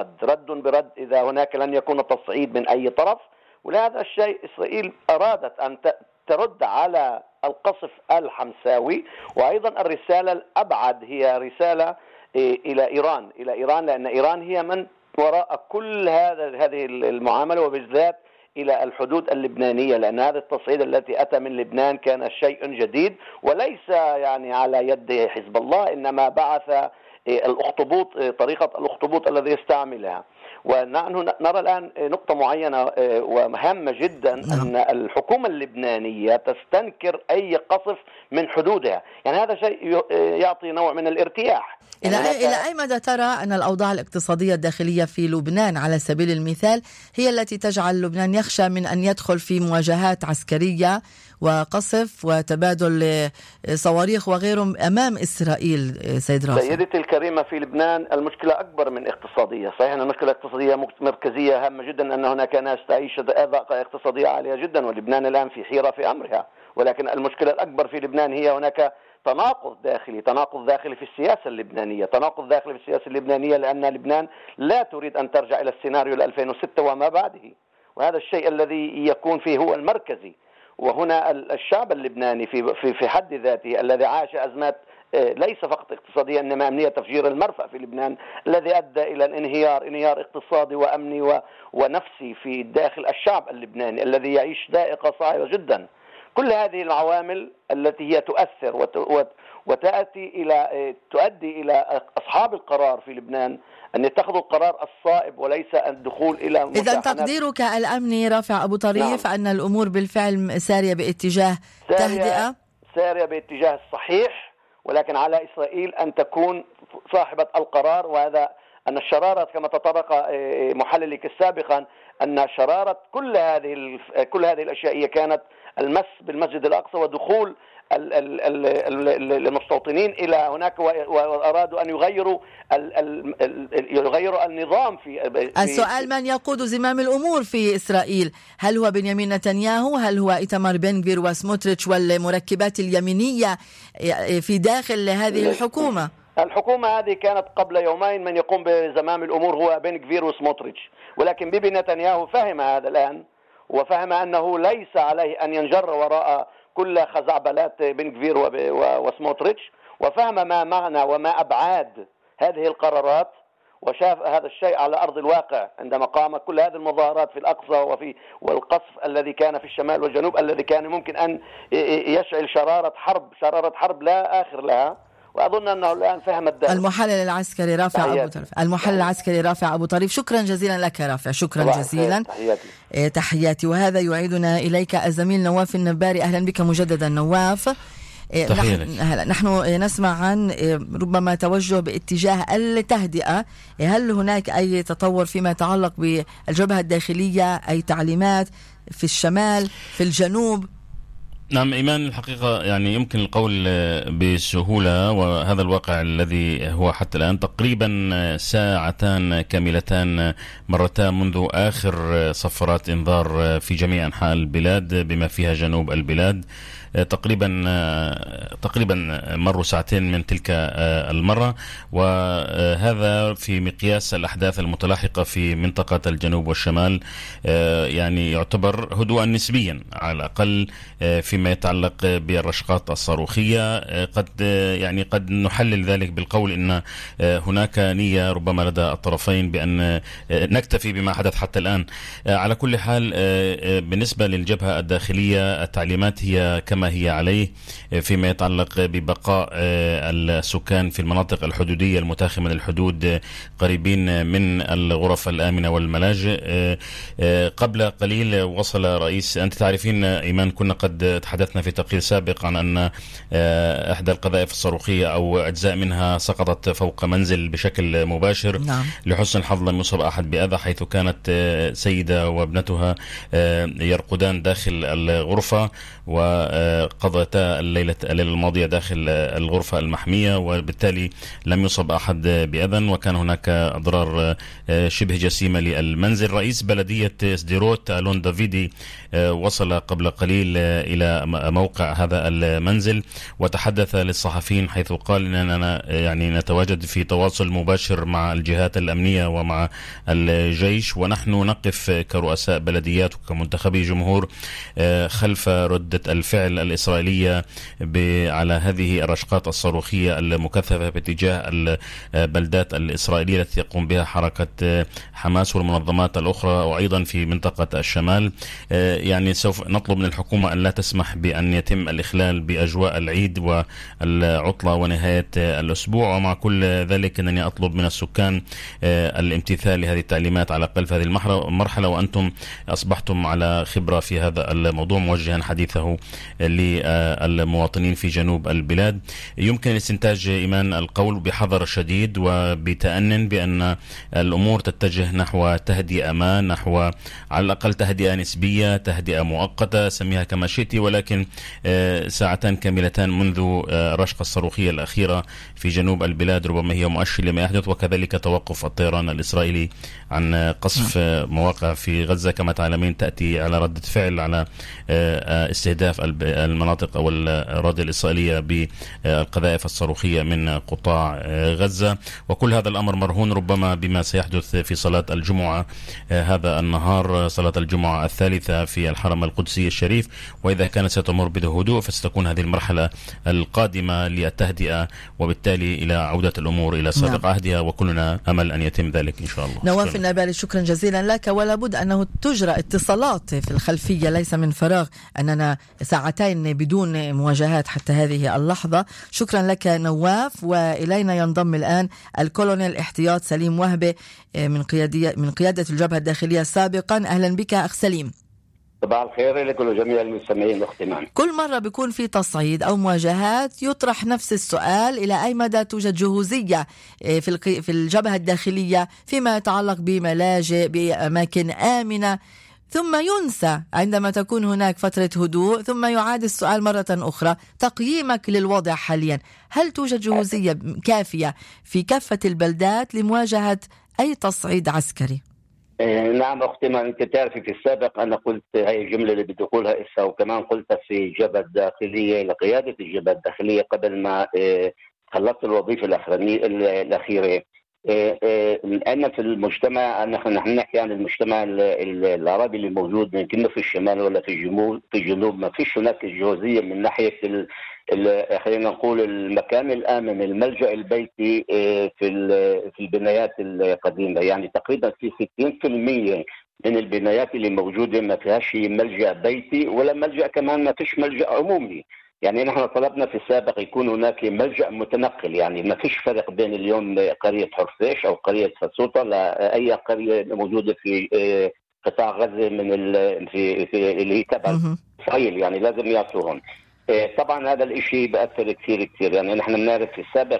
برد إذا هناك لن يكون تصعيد من أي طرف. ولهذا الشيء إسرائيل أرادت أن ترد على القصف الحمساوي. وأيضا الرسالة الأبعد هي رسالة إلى إيران، لأن إيران هي من وراء كل هذه المعاملة، وبالذات إلى الحدود اللبنانية، لأن هذا التصعيد الذي أتى من لبنان كان شيء جديد وليس يعني على يد حزب الله، إنما بعث الأخطبوط، طريقة الأخطبوط الذي يستعملها. ونحن نرى الآن نقطة معينة ومهمة جدا، أن الحكومة اللبنانية تستنكر أي قصف من حدودها. يعني هذا شيء يعطي نوع من الارتياح. إلى أي مدى ترى أن الأوضاع الاقتصادية الداخلية في لبنان على سبيل المثال هي التي تجعل لبنان يخشى من أن يدخل في مواجهات عسكرية وقصف وتبادل صواريخ وغيره أمام إسرائيل؟ سيد رافع. سيدتي الكريمة، في لبنان المشكلة أكبر من اقتصادية. صحيح أن المشكلة اقتصادية مركزية هامة جدا، أن هناك ناس تعيش أذواق اقتصادية عالية جدا، ولبنان الآن في حيرة في أمرها. ولكن المشكلة الأكبر في لبنان هي هناك تناقض داخلي في السياسة اللبنانية، لأن لبنان لا تريد أن ترجع إلى السيناريو 2006 وما بعده، وهذا الشيء الذي يكون فيه هو المركزي. وهنا الشعب اللبناني في حد ذاته الذي عاش أزمات ليس فقط اقتصادية إنما أمنية، تفجير المرفأ في لبنان الذي أدى إلى انهيار اقتصادي وأمني ونفسي في داخل الشعب اللبناني الذي يعيش ضائقة صعبة جدا. كل هذه العوامل التي هي تؤثر تؤدي إلى أصحاب القرار في لبنان أن يتخذوا القرار الصائب وليس الدخول إلى مشاحنات. إذا تقديرك الأمني رافع أبو طريف أن الأمور بالفعل سارية باتجاه تهدئة، سارية باتجاه الصحيح، ولكن على إسرائيل أن تكون صاحبة القرار. وهذا أن الشرارة كما تطرق محللك سابقا، أن شرارة كل هذه الأشياء هي كانت المس بالمسجد الأقصى ودخول المستوطنين إلى هناك، وأرادوا أن يغيروا النظام في السؤال من يقود زمام الأمور في إسرائيل؟ هل هو بنيامين نتنياهو؟ هل هو إيتمار بن غفير وسموتريتش والمركبات اليمينية في داخل هذه الحكومة؟ الحكومة هذه كانت قبل يومين من يقوم بزمام الأمور هو بن غفير وسموتريتش، ولكن بيبي نتنياهو فهم هذا الآن، وفهم أنه ليس عليه أن ينجر وراء كل خزعبلات بن غفير وسموتريتش، وفهم ما معنى وما أبعاد هذه القرارات، وشاف هذا الشيء على أرض الواقع عندما قامت كل هذه المظاهرات في الأقصى والقصف الذي كان في الشمال والجنوب، الذي كان ممكن أن يشعل شرارة حرب لا آخر لها. وأظن أنه الآن فهم الدرس. المحلل العسكري رافع أبو طريف، شكرا جزيلا لك رافع، شكرا جزيلا. تحياتي. وهذا يعيدنا إليك الزميل نواف النباري. أهلا بك مجددا نواف. نحن نسمع عن ربما توجه باتجاه التهدئة. هل هناك أي تطور فيما يتعلق بالجبهة الداخلية، أي تعليمات في الشمال في الجنوب؟ نعم إيمان، الحقيقة يعني يمكن القول بسهولة، وهذا الواقع الذي هو حتى الآن تقريبا ساعتان كاملتان مرتا منذ آخر صفارات إنذار في جميع أنحاء البلاد بما فيها جنوب البلاد. تقريبا مروا ساعتين من تلك المرة، وهذا في مقياس الأحداث المتلاحقة في منطقة الجنوب والشمال يعني يعتبر هدوءا نسبيا على الأقل فيما يتعلق بالرشقات الصاروخية. قد نحلل ذلك بالقول إن هناك نية ربما لدى الطرفين بأن نكتفي بما حدث حتى الآن. على كل حال بالنسبة للجبهة الداخلية التعليمات هي كما هي عليه فيما يتعلق ببقاء السكان في المناطق الحدودية المتاخمة من الحدود قريبين من الغرف الآمنة والملاجئ. قبل قليل وصل رئيس، أنت تعرفين إيمان كنا قد تحدثنا في تقرير سابق عن أن إحدى القذائف الصاروخية أو أجزاء منها سقطت فوق منزل بشكل مباشر. نعم. لحسن الحظ لم يصب أحد بأذى، حيث كانت سيدة وابنتها يرقدان داخل الغرفة وقضتا الليلة الماضية داخل الغرفة المحمية، وبالتالي لم يصب أحد بأذى، وكان هناك أضرار شبه جسيمة للمنزل. رئيس بلدية سديروت ألون دافيدي وصل قبل قليل إلى موقع هذا المنزل وتحدث للصحفيين، حيث قال أننا يعني نتواجد في تواصل مباشر مع الجهات الأمنية ومع الجيش، ونحن نقف كرؤساء بلديات وكمنتخبي جمهور خلف ردة الفعل الإسرائيلية على هذه الرشقات الصاروخية المكثفة باتجاه البلدات الإسرائيلية التي يقوم بها حركة حماس والمنظمات الأخرى، وأيضا في منطقة الشمال. يعني سوف نطلب من الحكومة أن لا تسمح بأن يتم الإخلال بأجواء العيد والعطلة ونهاية الأسبوع، ومع كل ذلك أنني أطلب من السكان الامتثال لهذه التعليمات على الأقل في هذه المرحلة، وأنتم أصبحتم على خبرة في هذا الموضوع، موجها حديثه للمواطنين في جنوب البلاد. يمكن الاستنتاج إيمان القول بحذر شديد وبتأنن بأن الأمور تتجه نحو تهدئة ما، نحو على الأقل تهدئة نسبية، تهدئة مؤقتة، سميها كما شئت، ولكن ساعتان كاملتان منذ رشقة الصاروخية الأخيرة في جنوب البلاد ربما هي مؤشر لما يحدث، وكذلك توقف الطيران الإسرائيلي عن قصف مواقع في غزة كما تعلمين تأتي على ردة فعل على استهداف المناطق أو الأراضي الإسرائيلية بالقذائف الصاروخية من قطاع غزة. وكل هذا الأمر مرهون ربما بما سيحدث في صلاة الجمعة هذا النهار، صلاة الجمعة الثالثة في الحرم القدسي الشريف، وإذا كانت ستمر بهدوء فستكون هذه المرحلة القادمة للتهدئة وبالتالي إلى عودة الأمور إلى سابق عهدها، وكلنا أمل أن يتم ذلك إن شاء الله. نواف النابالي، شكرا جزيلا لك. ولا بد أنه تجرى اتصالات في الخلفية، ليس من فراغ أننا ساعتين بدون مواجهات حتى هذه اللحظة. شكرا لك نواف. وإلينا ينضم الآن الكولونيل احتياط سليم وهبة من قيادة الجبهة الداخلية سابقا. أهلا بك أخ سليم. صباح الخير لكل وجميع المستمعين واختمام. كل مرة بيكون في تصعيد أو مواجهات يطرح نفس السؤال: إلى أي مدى توجد جهوزية في الجبهة الداخلية فيما يتعلق بملاجئ، بأماكن آمنة، ثم ينسى عندما تكون هناك فترة هدوء، ثم يعاد السؤال مرة أخرى. تقييمك للوضع حاليا، هل توجد جهوزية كافية في كافة البلدات لمواجهة أي تصعيد عسكري؟ نعم أختي، ما أنت تعرفي في السابق أنا قلت هاي الجملة اللي بدي أقولها إسا، وكمان قلتها في الجبهة الداخلية لقيادة الجبهة الداخلية قبل ما خلصت الوظيفة الأخيرة. أن في المجتمع، نحن نحكي عن المجتمع العربي اللي موجود يمكن في الشمال ولا في الجنوب، ما فيش هناك جهوزية من ناحية خلينا نقول المكان الآمن، الملجأ البيتي في البنايات القديمة. يعني تقريبا في 60% من البنايات اللي موجودة ما فيهاش ملجأ بيتي، ولا ملجأ كمان ما فيش ملجأ عمومي. يعني نحن طلبنا في السابق يكون هناك ملجأ متنقل، يعني ما فيش فرق بين اليوم قرية حرفيش أو قرية فسوطة لأي قرية موجودة في قطاع غزة من اللي هي تبع إسرائيل، يعني لازم يعطوهم. طبعا هذا الاشي بأثر كثير. يعني نحن بنعرف في السابق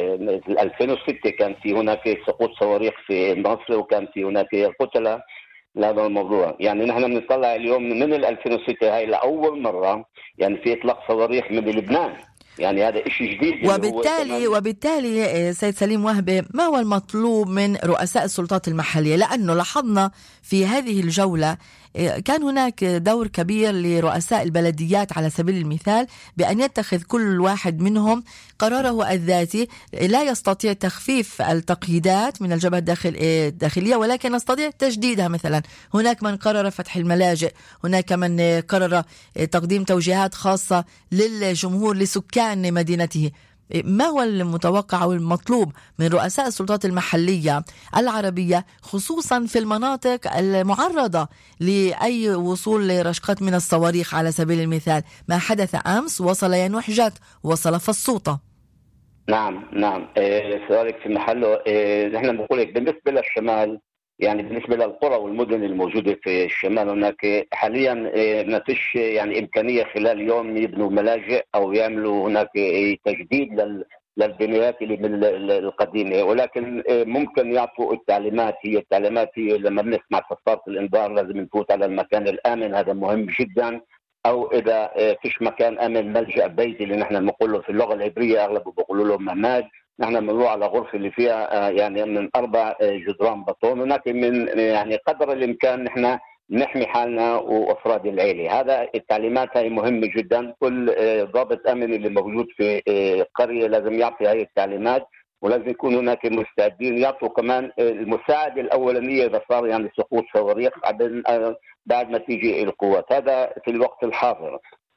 2006 كان في هناك سقوط صواريخ في مصر، وكان في هناك قتلى لهذا الموضوع. يعني نحن بنطلع اليوم من 2006 هاي لأول مرة يعني في إطلاق صواريخ من لبنان، يعني هذا إشي جديد. وبالتالي سيد سليم وهبي، ما هو المطلوب من رؤساء السلطات المحلية؟ لأنه لاحظنا في هذه الجولة كان هناك دور كبير لرؤساء البلديات على سبيل المثال، بأن يتخذ كل واحد منهم قراره الذاتي. لا يستطيع تخفيف التقييدات من الجبهة الداخلية، ولكن يستطيع تجديدها. مثلا هناك من قرر فتح الملاجئ، هناك من قرر تقديم توجيهات خاصة للجمهور لسكان مدينته. ما هو المتوقع والمطلوب من رؤساء السلطات المحلية العربية، خصوصا في المناطق المعرضة لأي وصول لرشقات من الصواريخ؟ على سبيل المثال ما حدث أمس وصل ينوحجت، وصل فالسوطة. نعم سؤالك في محله. نحن بنقول بالنسبة للشمال، يعني بالنسبة للقرى والمدن الموجودة في الشمال، هناك حاليا ما فيش يعني إمكانية خلال يوم يبنوا ملاجئ أو يعملوا هناك تجديد للبنايات اللي من القديمة، ولكن ممكن يعطوا التعليمات. هي لما بنسمع صفارة الإنذار لازم نفوت على المكان الآمن، هذا مهم جدا. أو إذا فيش مكان آمن، ملجأ بيتي اللي نحن بنقوله في اللغة العبرية أغلب بيقولوا له مماد. نحن بنروح على غرفة اللي فيها يعني من 4 جدران بطون، هناك من يعني قدر الإمكان نحن نحمي حالنا وأفراد العائلة. هذا التعليمات هاي مهمة جدا. كل ضابط أمن اللي موجود في قرية لازم يعطي هاي التعليمات، ولازم يكون هناك مستعدين يعطوا كمان المساعدة الأولانية إذا صار يعني سقوط صواريخ بعد ما تيجي القوات. هذا في الوقت الحاضر.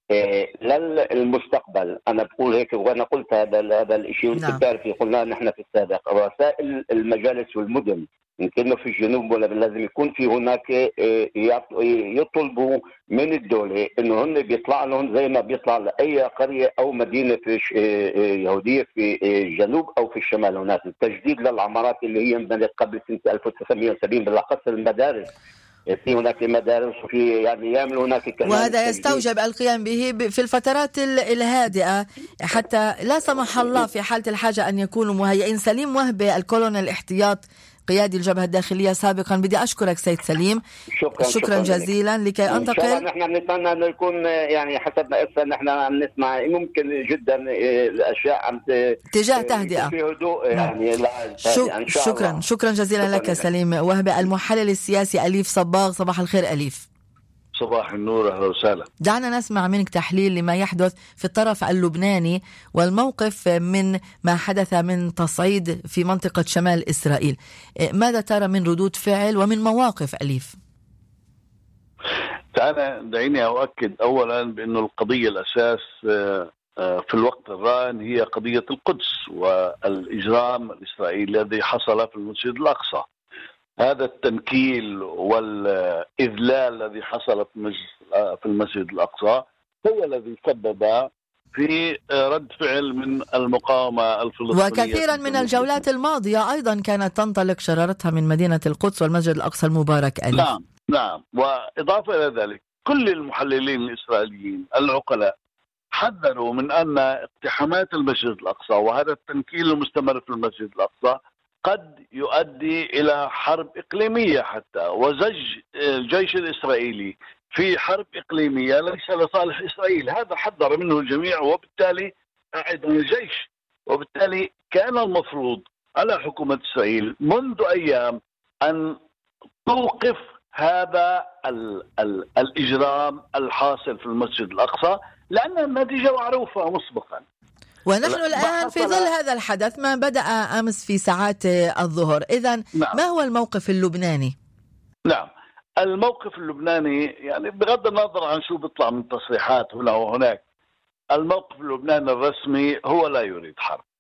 للمستقبل أنا بقول هيك، وأنا قلت هذا الشيء وأنت بتعرفي، قلنا نحن في السابق رؤساء المجالس والمدن يمكن في الجنوب ولا لازم يكون في هناك يطلبوا من الدولة إنه هن بيطلع لهم زي ما بيطلع لأي قرية أو مدينة في يهودية في الجنوب أو في الشمال. هناك التجديد للعمارات اللي هي انبنت قبل سنة 1970، بالأخص المدارس. في هناك مدارس وفي يعني يعملوا هناك كمان، وهذا يستوجب القيام به في الفترات الهادئة حتى لا سمح الله في حالة الحاجة أن يكونوا مهيئين. سليم وهبي، الكولونيل الاحتياط قيادي الجبهة الداخلية سابقا، بدي أشكرك سيد سليم. شكرا جزيلا. لكي أنتقل، نحن بنتمنى أنه يكون يعني حسب ما إحنا نحن عم نسمع ممكن جدا الأشياء عم تجاه تهدئة في هدوء يعني. شكرا جزيلا لك سليم وهبي. المحلل السياسي أليف صباغ، صباح الخير أليف. صباح النور، أهلا وسهلا. دعنا نسمع منك تحليل لما يحدث في الطرف اللبناني والموقف من ما حدث من تصعيد في منطقة شمال إسرائيل. ماذا ترى من ردود فعل ومن مواقف أليف؟ دعيني أؤكد أولا بأن القضية الأساس في الوقت الراهن هي قضية القدس والإجرام الإسرائيلي الذي حصل في المسجد الأقصى. هذا التنكيل والإذلال الذي حصل في المسجد الأقصى هو الذي سبب في رد فعل من المقاومة الفلسطينية. وكثيرا من الجولات الماضية أيضا كانت تنطلق شرارتها من مدينة القدس والمسجد الأقصى المبارك. نعم. وإضافة إلى ذلك كل المحللين الإسرائيليين العقلاء حذروا من أن اقتحامات المسجد الأقصى وهذا التنكيل المستمر في المسجد الأقصى قد يؤدي إلى حرب إقليمية حتى، وزج الجيش الإسرائيلي في حرب إقليمية ليس لصالح إسرائيل. هذا حذر منه الجميع، وبالتالي أيضا الجيش. وبالتالي كان المفروض على حكومة إسرائيل منذ أيام أن توقف هذا الإجرام الحاصل في المسجد الأقصى، لأن النتيجة معروفة مسبقا. ونحن الآن في ظل هذا الحدث ما بدأ أمس في ساعات الظهر. إذن ما هو الموقف اللبناني؟ نعم، الموقف اللبناني يعني بغض النظر عن شو بيطلع من تصريحات هنا وهناك، الموقف اللبناني الرسمي هو لا يريد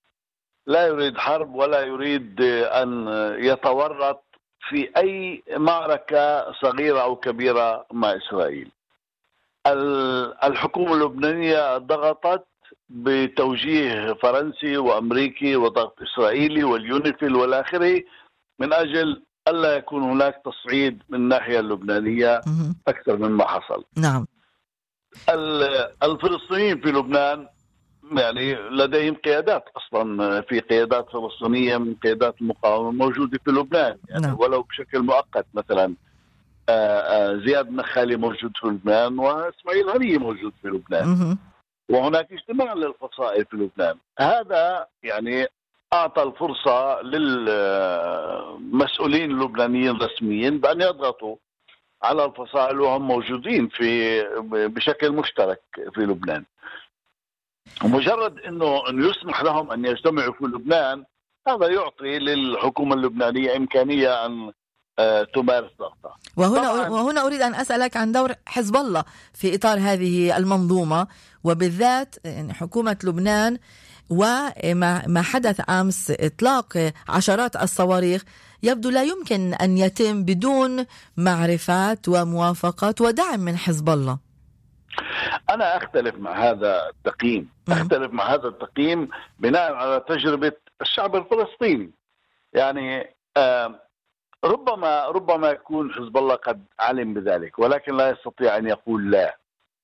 حرب ولا يريد أن يتورط في أي معركة صغيرة أو كبيرة مع إسرائيل. الحكومة اللبنانية ضغطت بتوجيه فرنسي وأمريكي وضغط إسرائيلي واليونيفيل والآخره من أجل ألا يكون هناك تصعيد من الناحية اللبنانية أكثر مما حصل. نعم. الفلسطينيين في لبنان يعني لديهم قيادات، أصلا في قيادات فلسطينية من قيادات المقاومة موجودة في لبنان يعني ولو بشكل مؤقت. مثلا زياد نخالي موجود في لبنان وإسماعيل هنية موجود في لبنان، وهناك اجتماع للفصائل في لبنان. هذا يعني أعطى الفرصة للمسؤولين اللبنانيين رسميين بأن يضغطوا على الفصائل وهم موجودين بشكل مشترك في لبنان. ومجرد أنه يسمح لهم أن يجتمعوا في لبنان، هذا يعطي للحكومة اللبنانية إمكانية أن تمارس ضغطها. وهنا أريد أن أسألك عن دور حزب الله في إطار هذه المنظومة، وبالذات حكومة لبنان وما حدث أمس إطلاق عشرات الصواريخ يبدو لا يمكن أن يتم بدون معرفات وموافقات ودعم من حزب الله. أنا أختلف مع هذا التقييم بناء على تجربة الشعب الفلسطيني. يعني ربما يكون حزب الله قد علم بذلك، ولكن لا يستطيع أن يقول لا.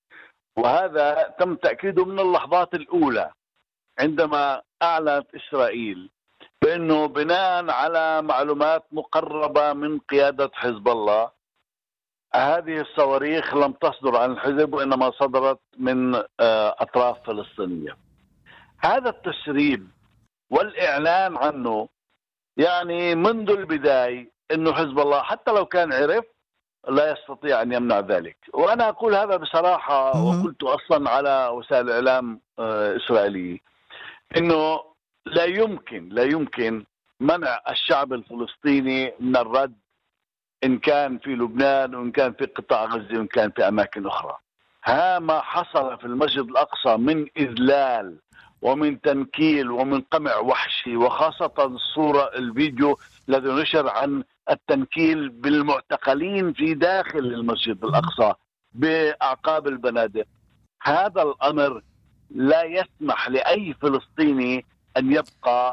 وهذا تم تأكيده من اللحظات الأولى عندما أعلنت إسرائيل بأنه بناء على معلومات مقربة من قيادة حزب الله هذه الصواريخ لم تصدر عن الحزب وإنما صدرت من أطراف فلسطينية. هذا التسريب والإعلان عنه يعني منذ البداية أنه حزب الله حتى لو كان عرف لا يستطيع أن يمنع ذلك. وأنا أقول هذا بصراحة، وقلت أصلا على وسائل الإعلام إسرائيلية، أنه لا يمكن منع الشعب الفلسطيني من الرد إن كان في لبنان وإن كان في قطاع غزة وإن كان في أماكن أخرى. ما حصل في المسجد الأقصى من إذلال ومن تنكيل ومن قمع وحشي، وخاصة الفيديو الذي نشر عن التنكيل بالمعتقلين في داخل المسجد الأقصى بأعقاب البنادق، هذا الأمر لا يسمح لأي فلسطيني أن يبقى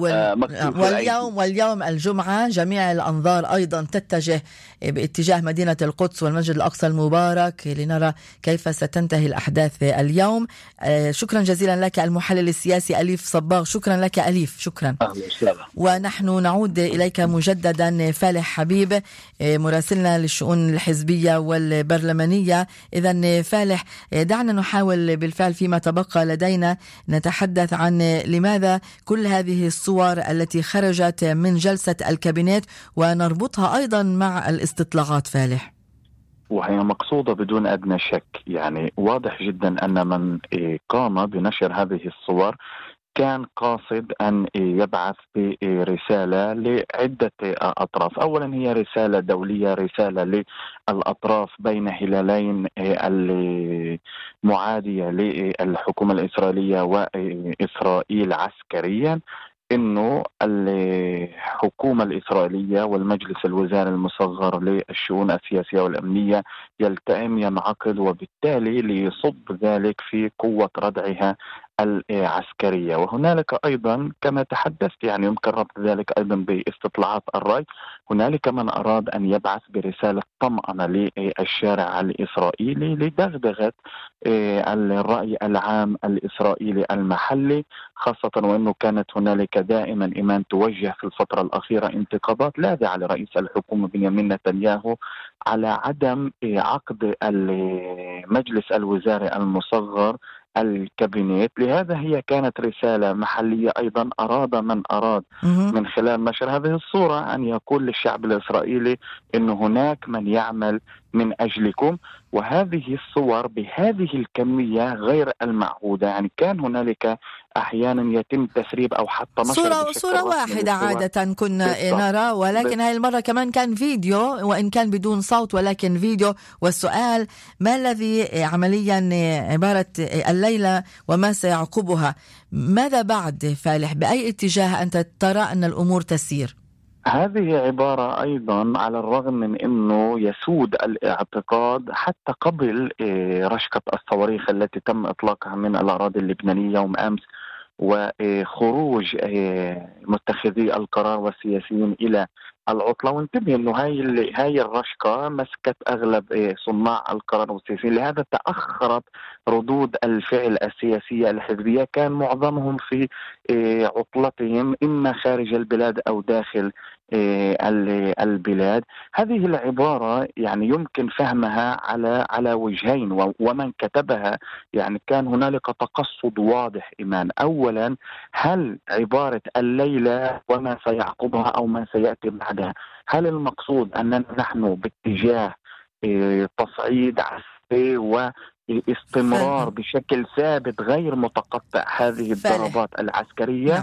واليوم الجمعة جميع الأنظار أيضا تتجه باتجاه مدينة القدس والمسجد الأقصى المبارك لنرى كيف ستنتهي الأحداث اليوم. شكرا جزيلا لك المحلل السياسي أليف صباغ. شكرا لك أليف. شكرا. ونحن نعود إليك مجددا فالح حبيب مراسلنا للشؤون الحزبية والبرلمانية. إذن فالح، دعنا نحاول بالفعل فيما تبقى لدينا نتحدث عن لماذا كل هذه الصور التي خرجت من جلسة الكابينت ونربطها أيضا مع الاستطلاعات فالح. وهي مقصودة بدون أدنى شك. يعني واضح جدا أن من قام بنشر هذه الصور كان قاصد أن يبعث برسالة لعدة أطراف. أولا هي رسالة دولية، رسالة للأطراف بين هلالين المعادية للحكومة الإسرائيلية وإسرائيل عسكريا، إنه الحكومة الإسرائيلية والمجلس الوزاري المصغر للشؤون السياسية والأمنية يلتئم ينعقد، وبالتالي ليصب ذلك في قوة ردعها العسكرية. وهنالك أيضا كما تحدثت يعني يمكن ربط ذلك أيضا باستطلاعات الرأي، هنالك من أراد أن يبعث برسالة طمأنة للشارع الإسرائيلي لدغدغة الرأي العام الإسرائيلي المحلي، خاصة وأنه كانت هنالك دائما إيمان توجه في الفترة الأخيرة انتقادات لاذعة لرئيس الحكومة بنيامين نتنياهو على عدم عقد المجلس الوزاري المصغر الكابينت. لهذا هي كانت رسالة محلية أيضا. أراد من أراد من خلال نشر هذه الصورة أن يقول للشعب الإسرائيلي أن هناك من يعمل من أجلكم. وهذه الصور بهذه الكمية غير المعهودة، يعني كان هنالك أحيانا يتم تسريب أو حتى نشر صورة واحدة عادة كنا نرى، ولكن هاي المرة كمان كان فيديو، وإن كان بدون صوت ولكن فيديو. والسؤال ما الذي عمليا عبارة الليلة وما سيعقبها؟ ماذا بعد فالح؟ بأي اتجاه أنت ترى أن الأمور تسير؟ هذه عبارة أيضا على الرغم من أنه يسود الاعتقاد حتى قبل رشقة الصواريخ التي تم إطلاقها من الأراضي اللبنانية يوم أمس، وخروج متخذي القرار والسياسيين إلى العطلة. وانتبه أنه هاي الرشقة مسكت أغلب صناع القرار والسياسيين، لهذا تأخرت ردود الفعل السياسية الحزبية. كان معظمهم في عطلتهم إما خارج البلاد أو داخل البلاد. هذه العبارة يعني يمكن فهمها على وجهين، ومن كتبها يعني كان هنالك تقصد واضح إيمان. أولا، هل عبارة الليلة وما سيعقبها أو ما سيأتي بعدها، هل المقصود أننا نحن باتجاه تصعيد عسكري واستمرار بشكل ثابت غير متقطع هذه الضربات العسكرية،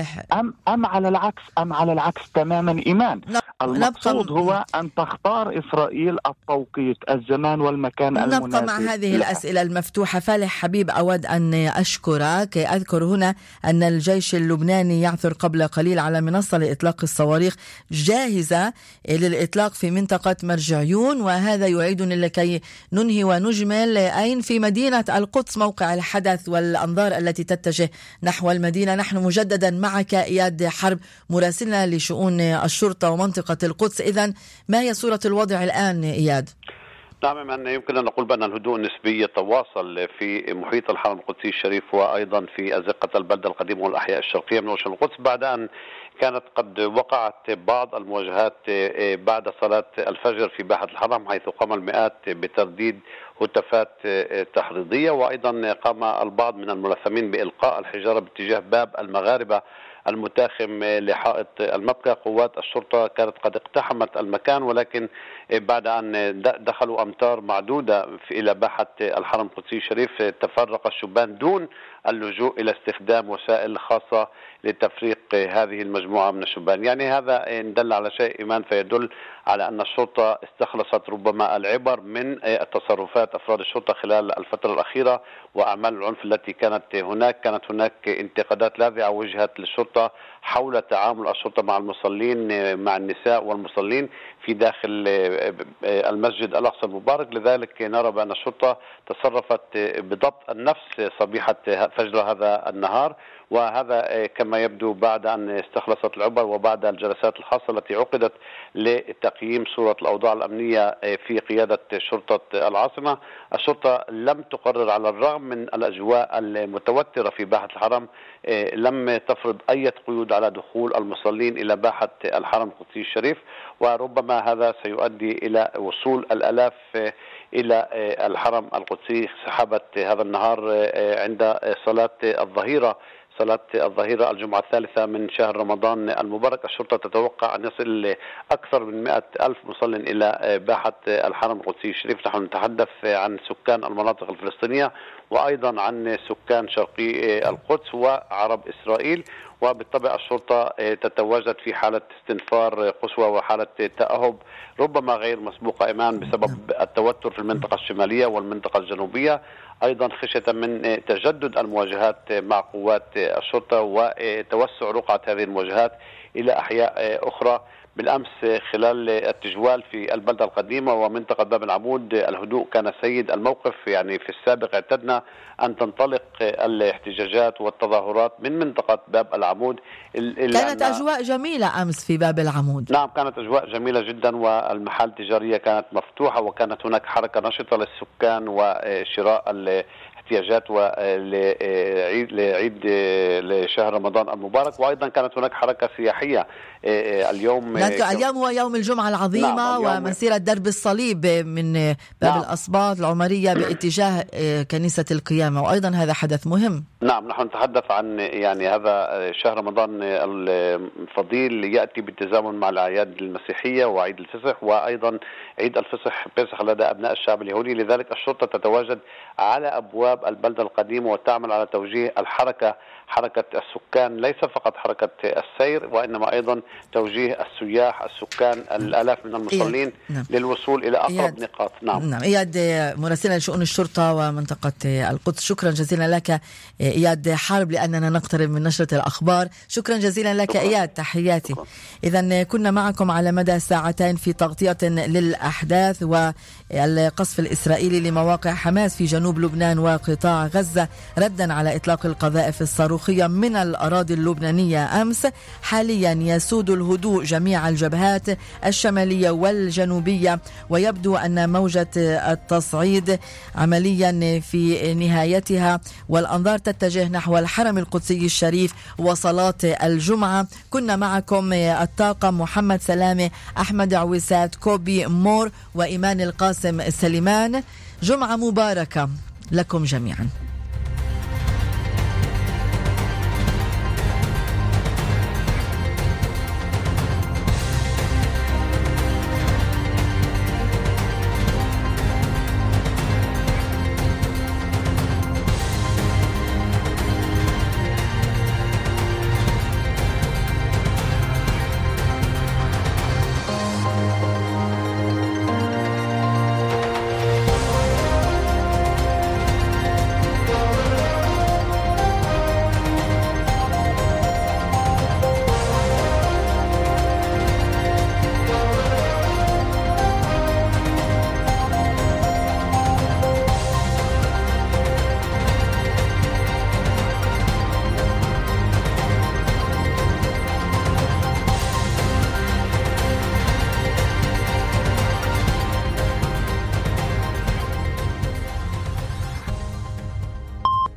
أم على العكس تماما إيمان؟ المقصود هو أن تختار إسرائيل التوقيت، الزمان والمكان المناسب. نبقى مع هذه الأسئلة المفتوحة. فالح حبيب، أود أن أشكرك. أذكر هنا أن الجيش اللبناني يعثر قبل قليل على منصة لإطلاق الصواريخ جاهزة للإطلاق في منطقة مرجعيون، وهذا يعيدني لكي ننهي ونجمل أين في مدينة القدس موقع الحدث والأنظار التي تتجه نحو المدينة. نحن مجددا معك إياد حرب، مراسلنا لشؤون الشرطة ومنطقة القدس. إذن ما هي صورة الوضع الآن إياد؟ نعم، أن يمكن أن نقول بأن الهدوء النسبي يتواصل في محيط الحرم القدسي الشريف، وأيضا في أزقة البلدة القديمة والأحياء الشرقية من وشن القدس، بعد أن كانت قد وقعت بعض المواجهات بعد صلاة الفجر في باحة الحرم، حيث قام المئات بترديد هتافات تحريضية، وأيضا قام البعض من الملثمين بإلقاء الحجارة باتجاه باب المغاربة المتاخم لحائط المبكى. قوات الشرطة كانت قد اقتحمت المكان، ولكن بعد أن دخلوا أمتار معدودة إلى باحة الحرم القدسي الشريف تفرق الشبان دون اللجوء إلى استخدام وسائل خاصة لتفريق هذه المجموعة من الشبان. يعني هذا إن دل على شيء إيمان فيدل على أن الشرطة استخلصت ربما العبر من تصرفات أفراد الشرطة خلال الفترة الأخيرة وأعمال العنف التي كانت هناك. كانت هناك انتقادات لاذعة وجهت للشرطة حول تعامل الشرطة مع المصلين، مع النساء والمصلين في داخل المسجد الأقصى المبارك. لذلك نرى بأن الشرطة تصرفت بضبط النفس صبيحة فجر هذا النهار، وهذا كما يبدو بعد أن استخلصت العبر وبعد الجلسات الخاصة التي عقدت لتقييم صورة الأوضاع الأمنية في قيادة شرطة العاصمة. الشرطة لم تقرر، على الرغم من الأجواء المتوترة في باحة الحرم، لم تفرض أي قيود على دخول المصلين إلى باحة الحرم القدسي الشريف، وربما هذا سيؤدي إلى وصول الآلاف إلى الحرم القدسي. سحبت هذا النهار عند صلاة الظهيرة الجمعة الثالثة من شهر رمضان المبارك. الشرطة تتوقع أن يصل أكثر من 100,000 مصل إلى باحة الحرم القدسي الشريف. نحن نتحدث عن سكان المناطق الفلسطينية وأيضا عن سكان شرقي القدس وعرب إسرائيل، وبالطبع الشرطة تتواجد في حالة استنفار قصوى وحالة تأهب ربما غير مسبوقة إيمان بسبب التوتر في المنطقة الشمالية والمنطقة الجنوبية، أيضا خشية من تجدد المواجهات مع قوات الشرطة وتوسع رقعة هذه المواجهات إلى أحياء أخرى. بالأمس خلال التجوال في البلدة القديمة ومنطقة باب العمود الهدوء كان سيد الموقف. يعني في السابق اعتدنا أن تنطلق الاحتجاجات والتظاهرات من منطقة باب العمود. كانت أجواء جميلة أمس في باب العمود. نعم، كانت أجواء جميلة جدا، والمحال التجارية كانت مفتوحة، وكانت هناك حركة نشطة للسكان وشراء احتياجات لعيد لشهر رمضان المبارك، وأيضا كانت هناك حركة سياحية اليوم هو يوم الجمعة العظيمة. نعم، ومسيرة درب الصليب من باب الأسباط العمرية باتجاه كنيسة القيامة، وأيضا هذا حدث مهم. نعم، نحن نتحدث عن يعني هذا شهر رمضان الفضيل يأتي بالتزامن مع الأعياد المسيحية وعيد الفصح، وأيضا عيد الفصح بيسخ لدى أبناء الشعب اليهودي. لذلك الشرطة تتواجد على أبواب البلدة القديمة وتعمل على توجيه حركة السكان، ليس فقط حركة السير وإنما أيضا توجيه السكان الآلاف من المصلين للوصول إلى أقرب نقاط. نعم. إياد مراسلنا لشؤون الشرطة ومنطقة القدس، شكرا جزيلا لك إياد حرب، لأننا نقترب من نشرة الأخبار. شكرا جزيلا لك إياد، تحياتي. إذن كنا معكم على مدى ساعتين في تغطية للأحداث والقصف الإسرائيلي لمواقع حماس في جنوب لبنان قطاع غزة ردا على إطلاق القذائف الصاروخية من الأراضي اللبنانية أمس. حاليا يسود الهدوء جميع الجبهات الشمالية والجنوبية، ويبدو أن موجة التصعيد عمليا في نهايتها، والأنظار تتجه نحو الحرم القدسي الشريف وصلاة الجمعة. كنا معكم الطاقم محمد سلامة، أحمد عويسات، كوبي مور وإيمان القاسم سليمان. جمعة مباركة لكم جميعا.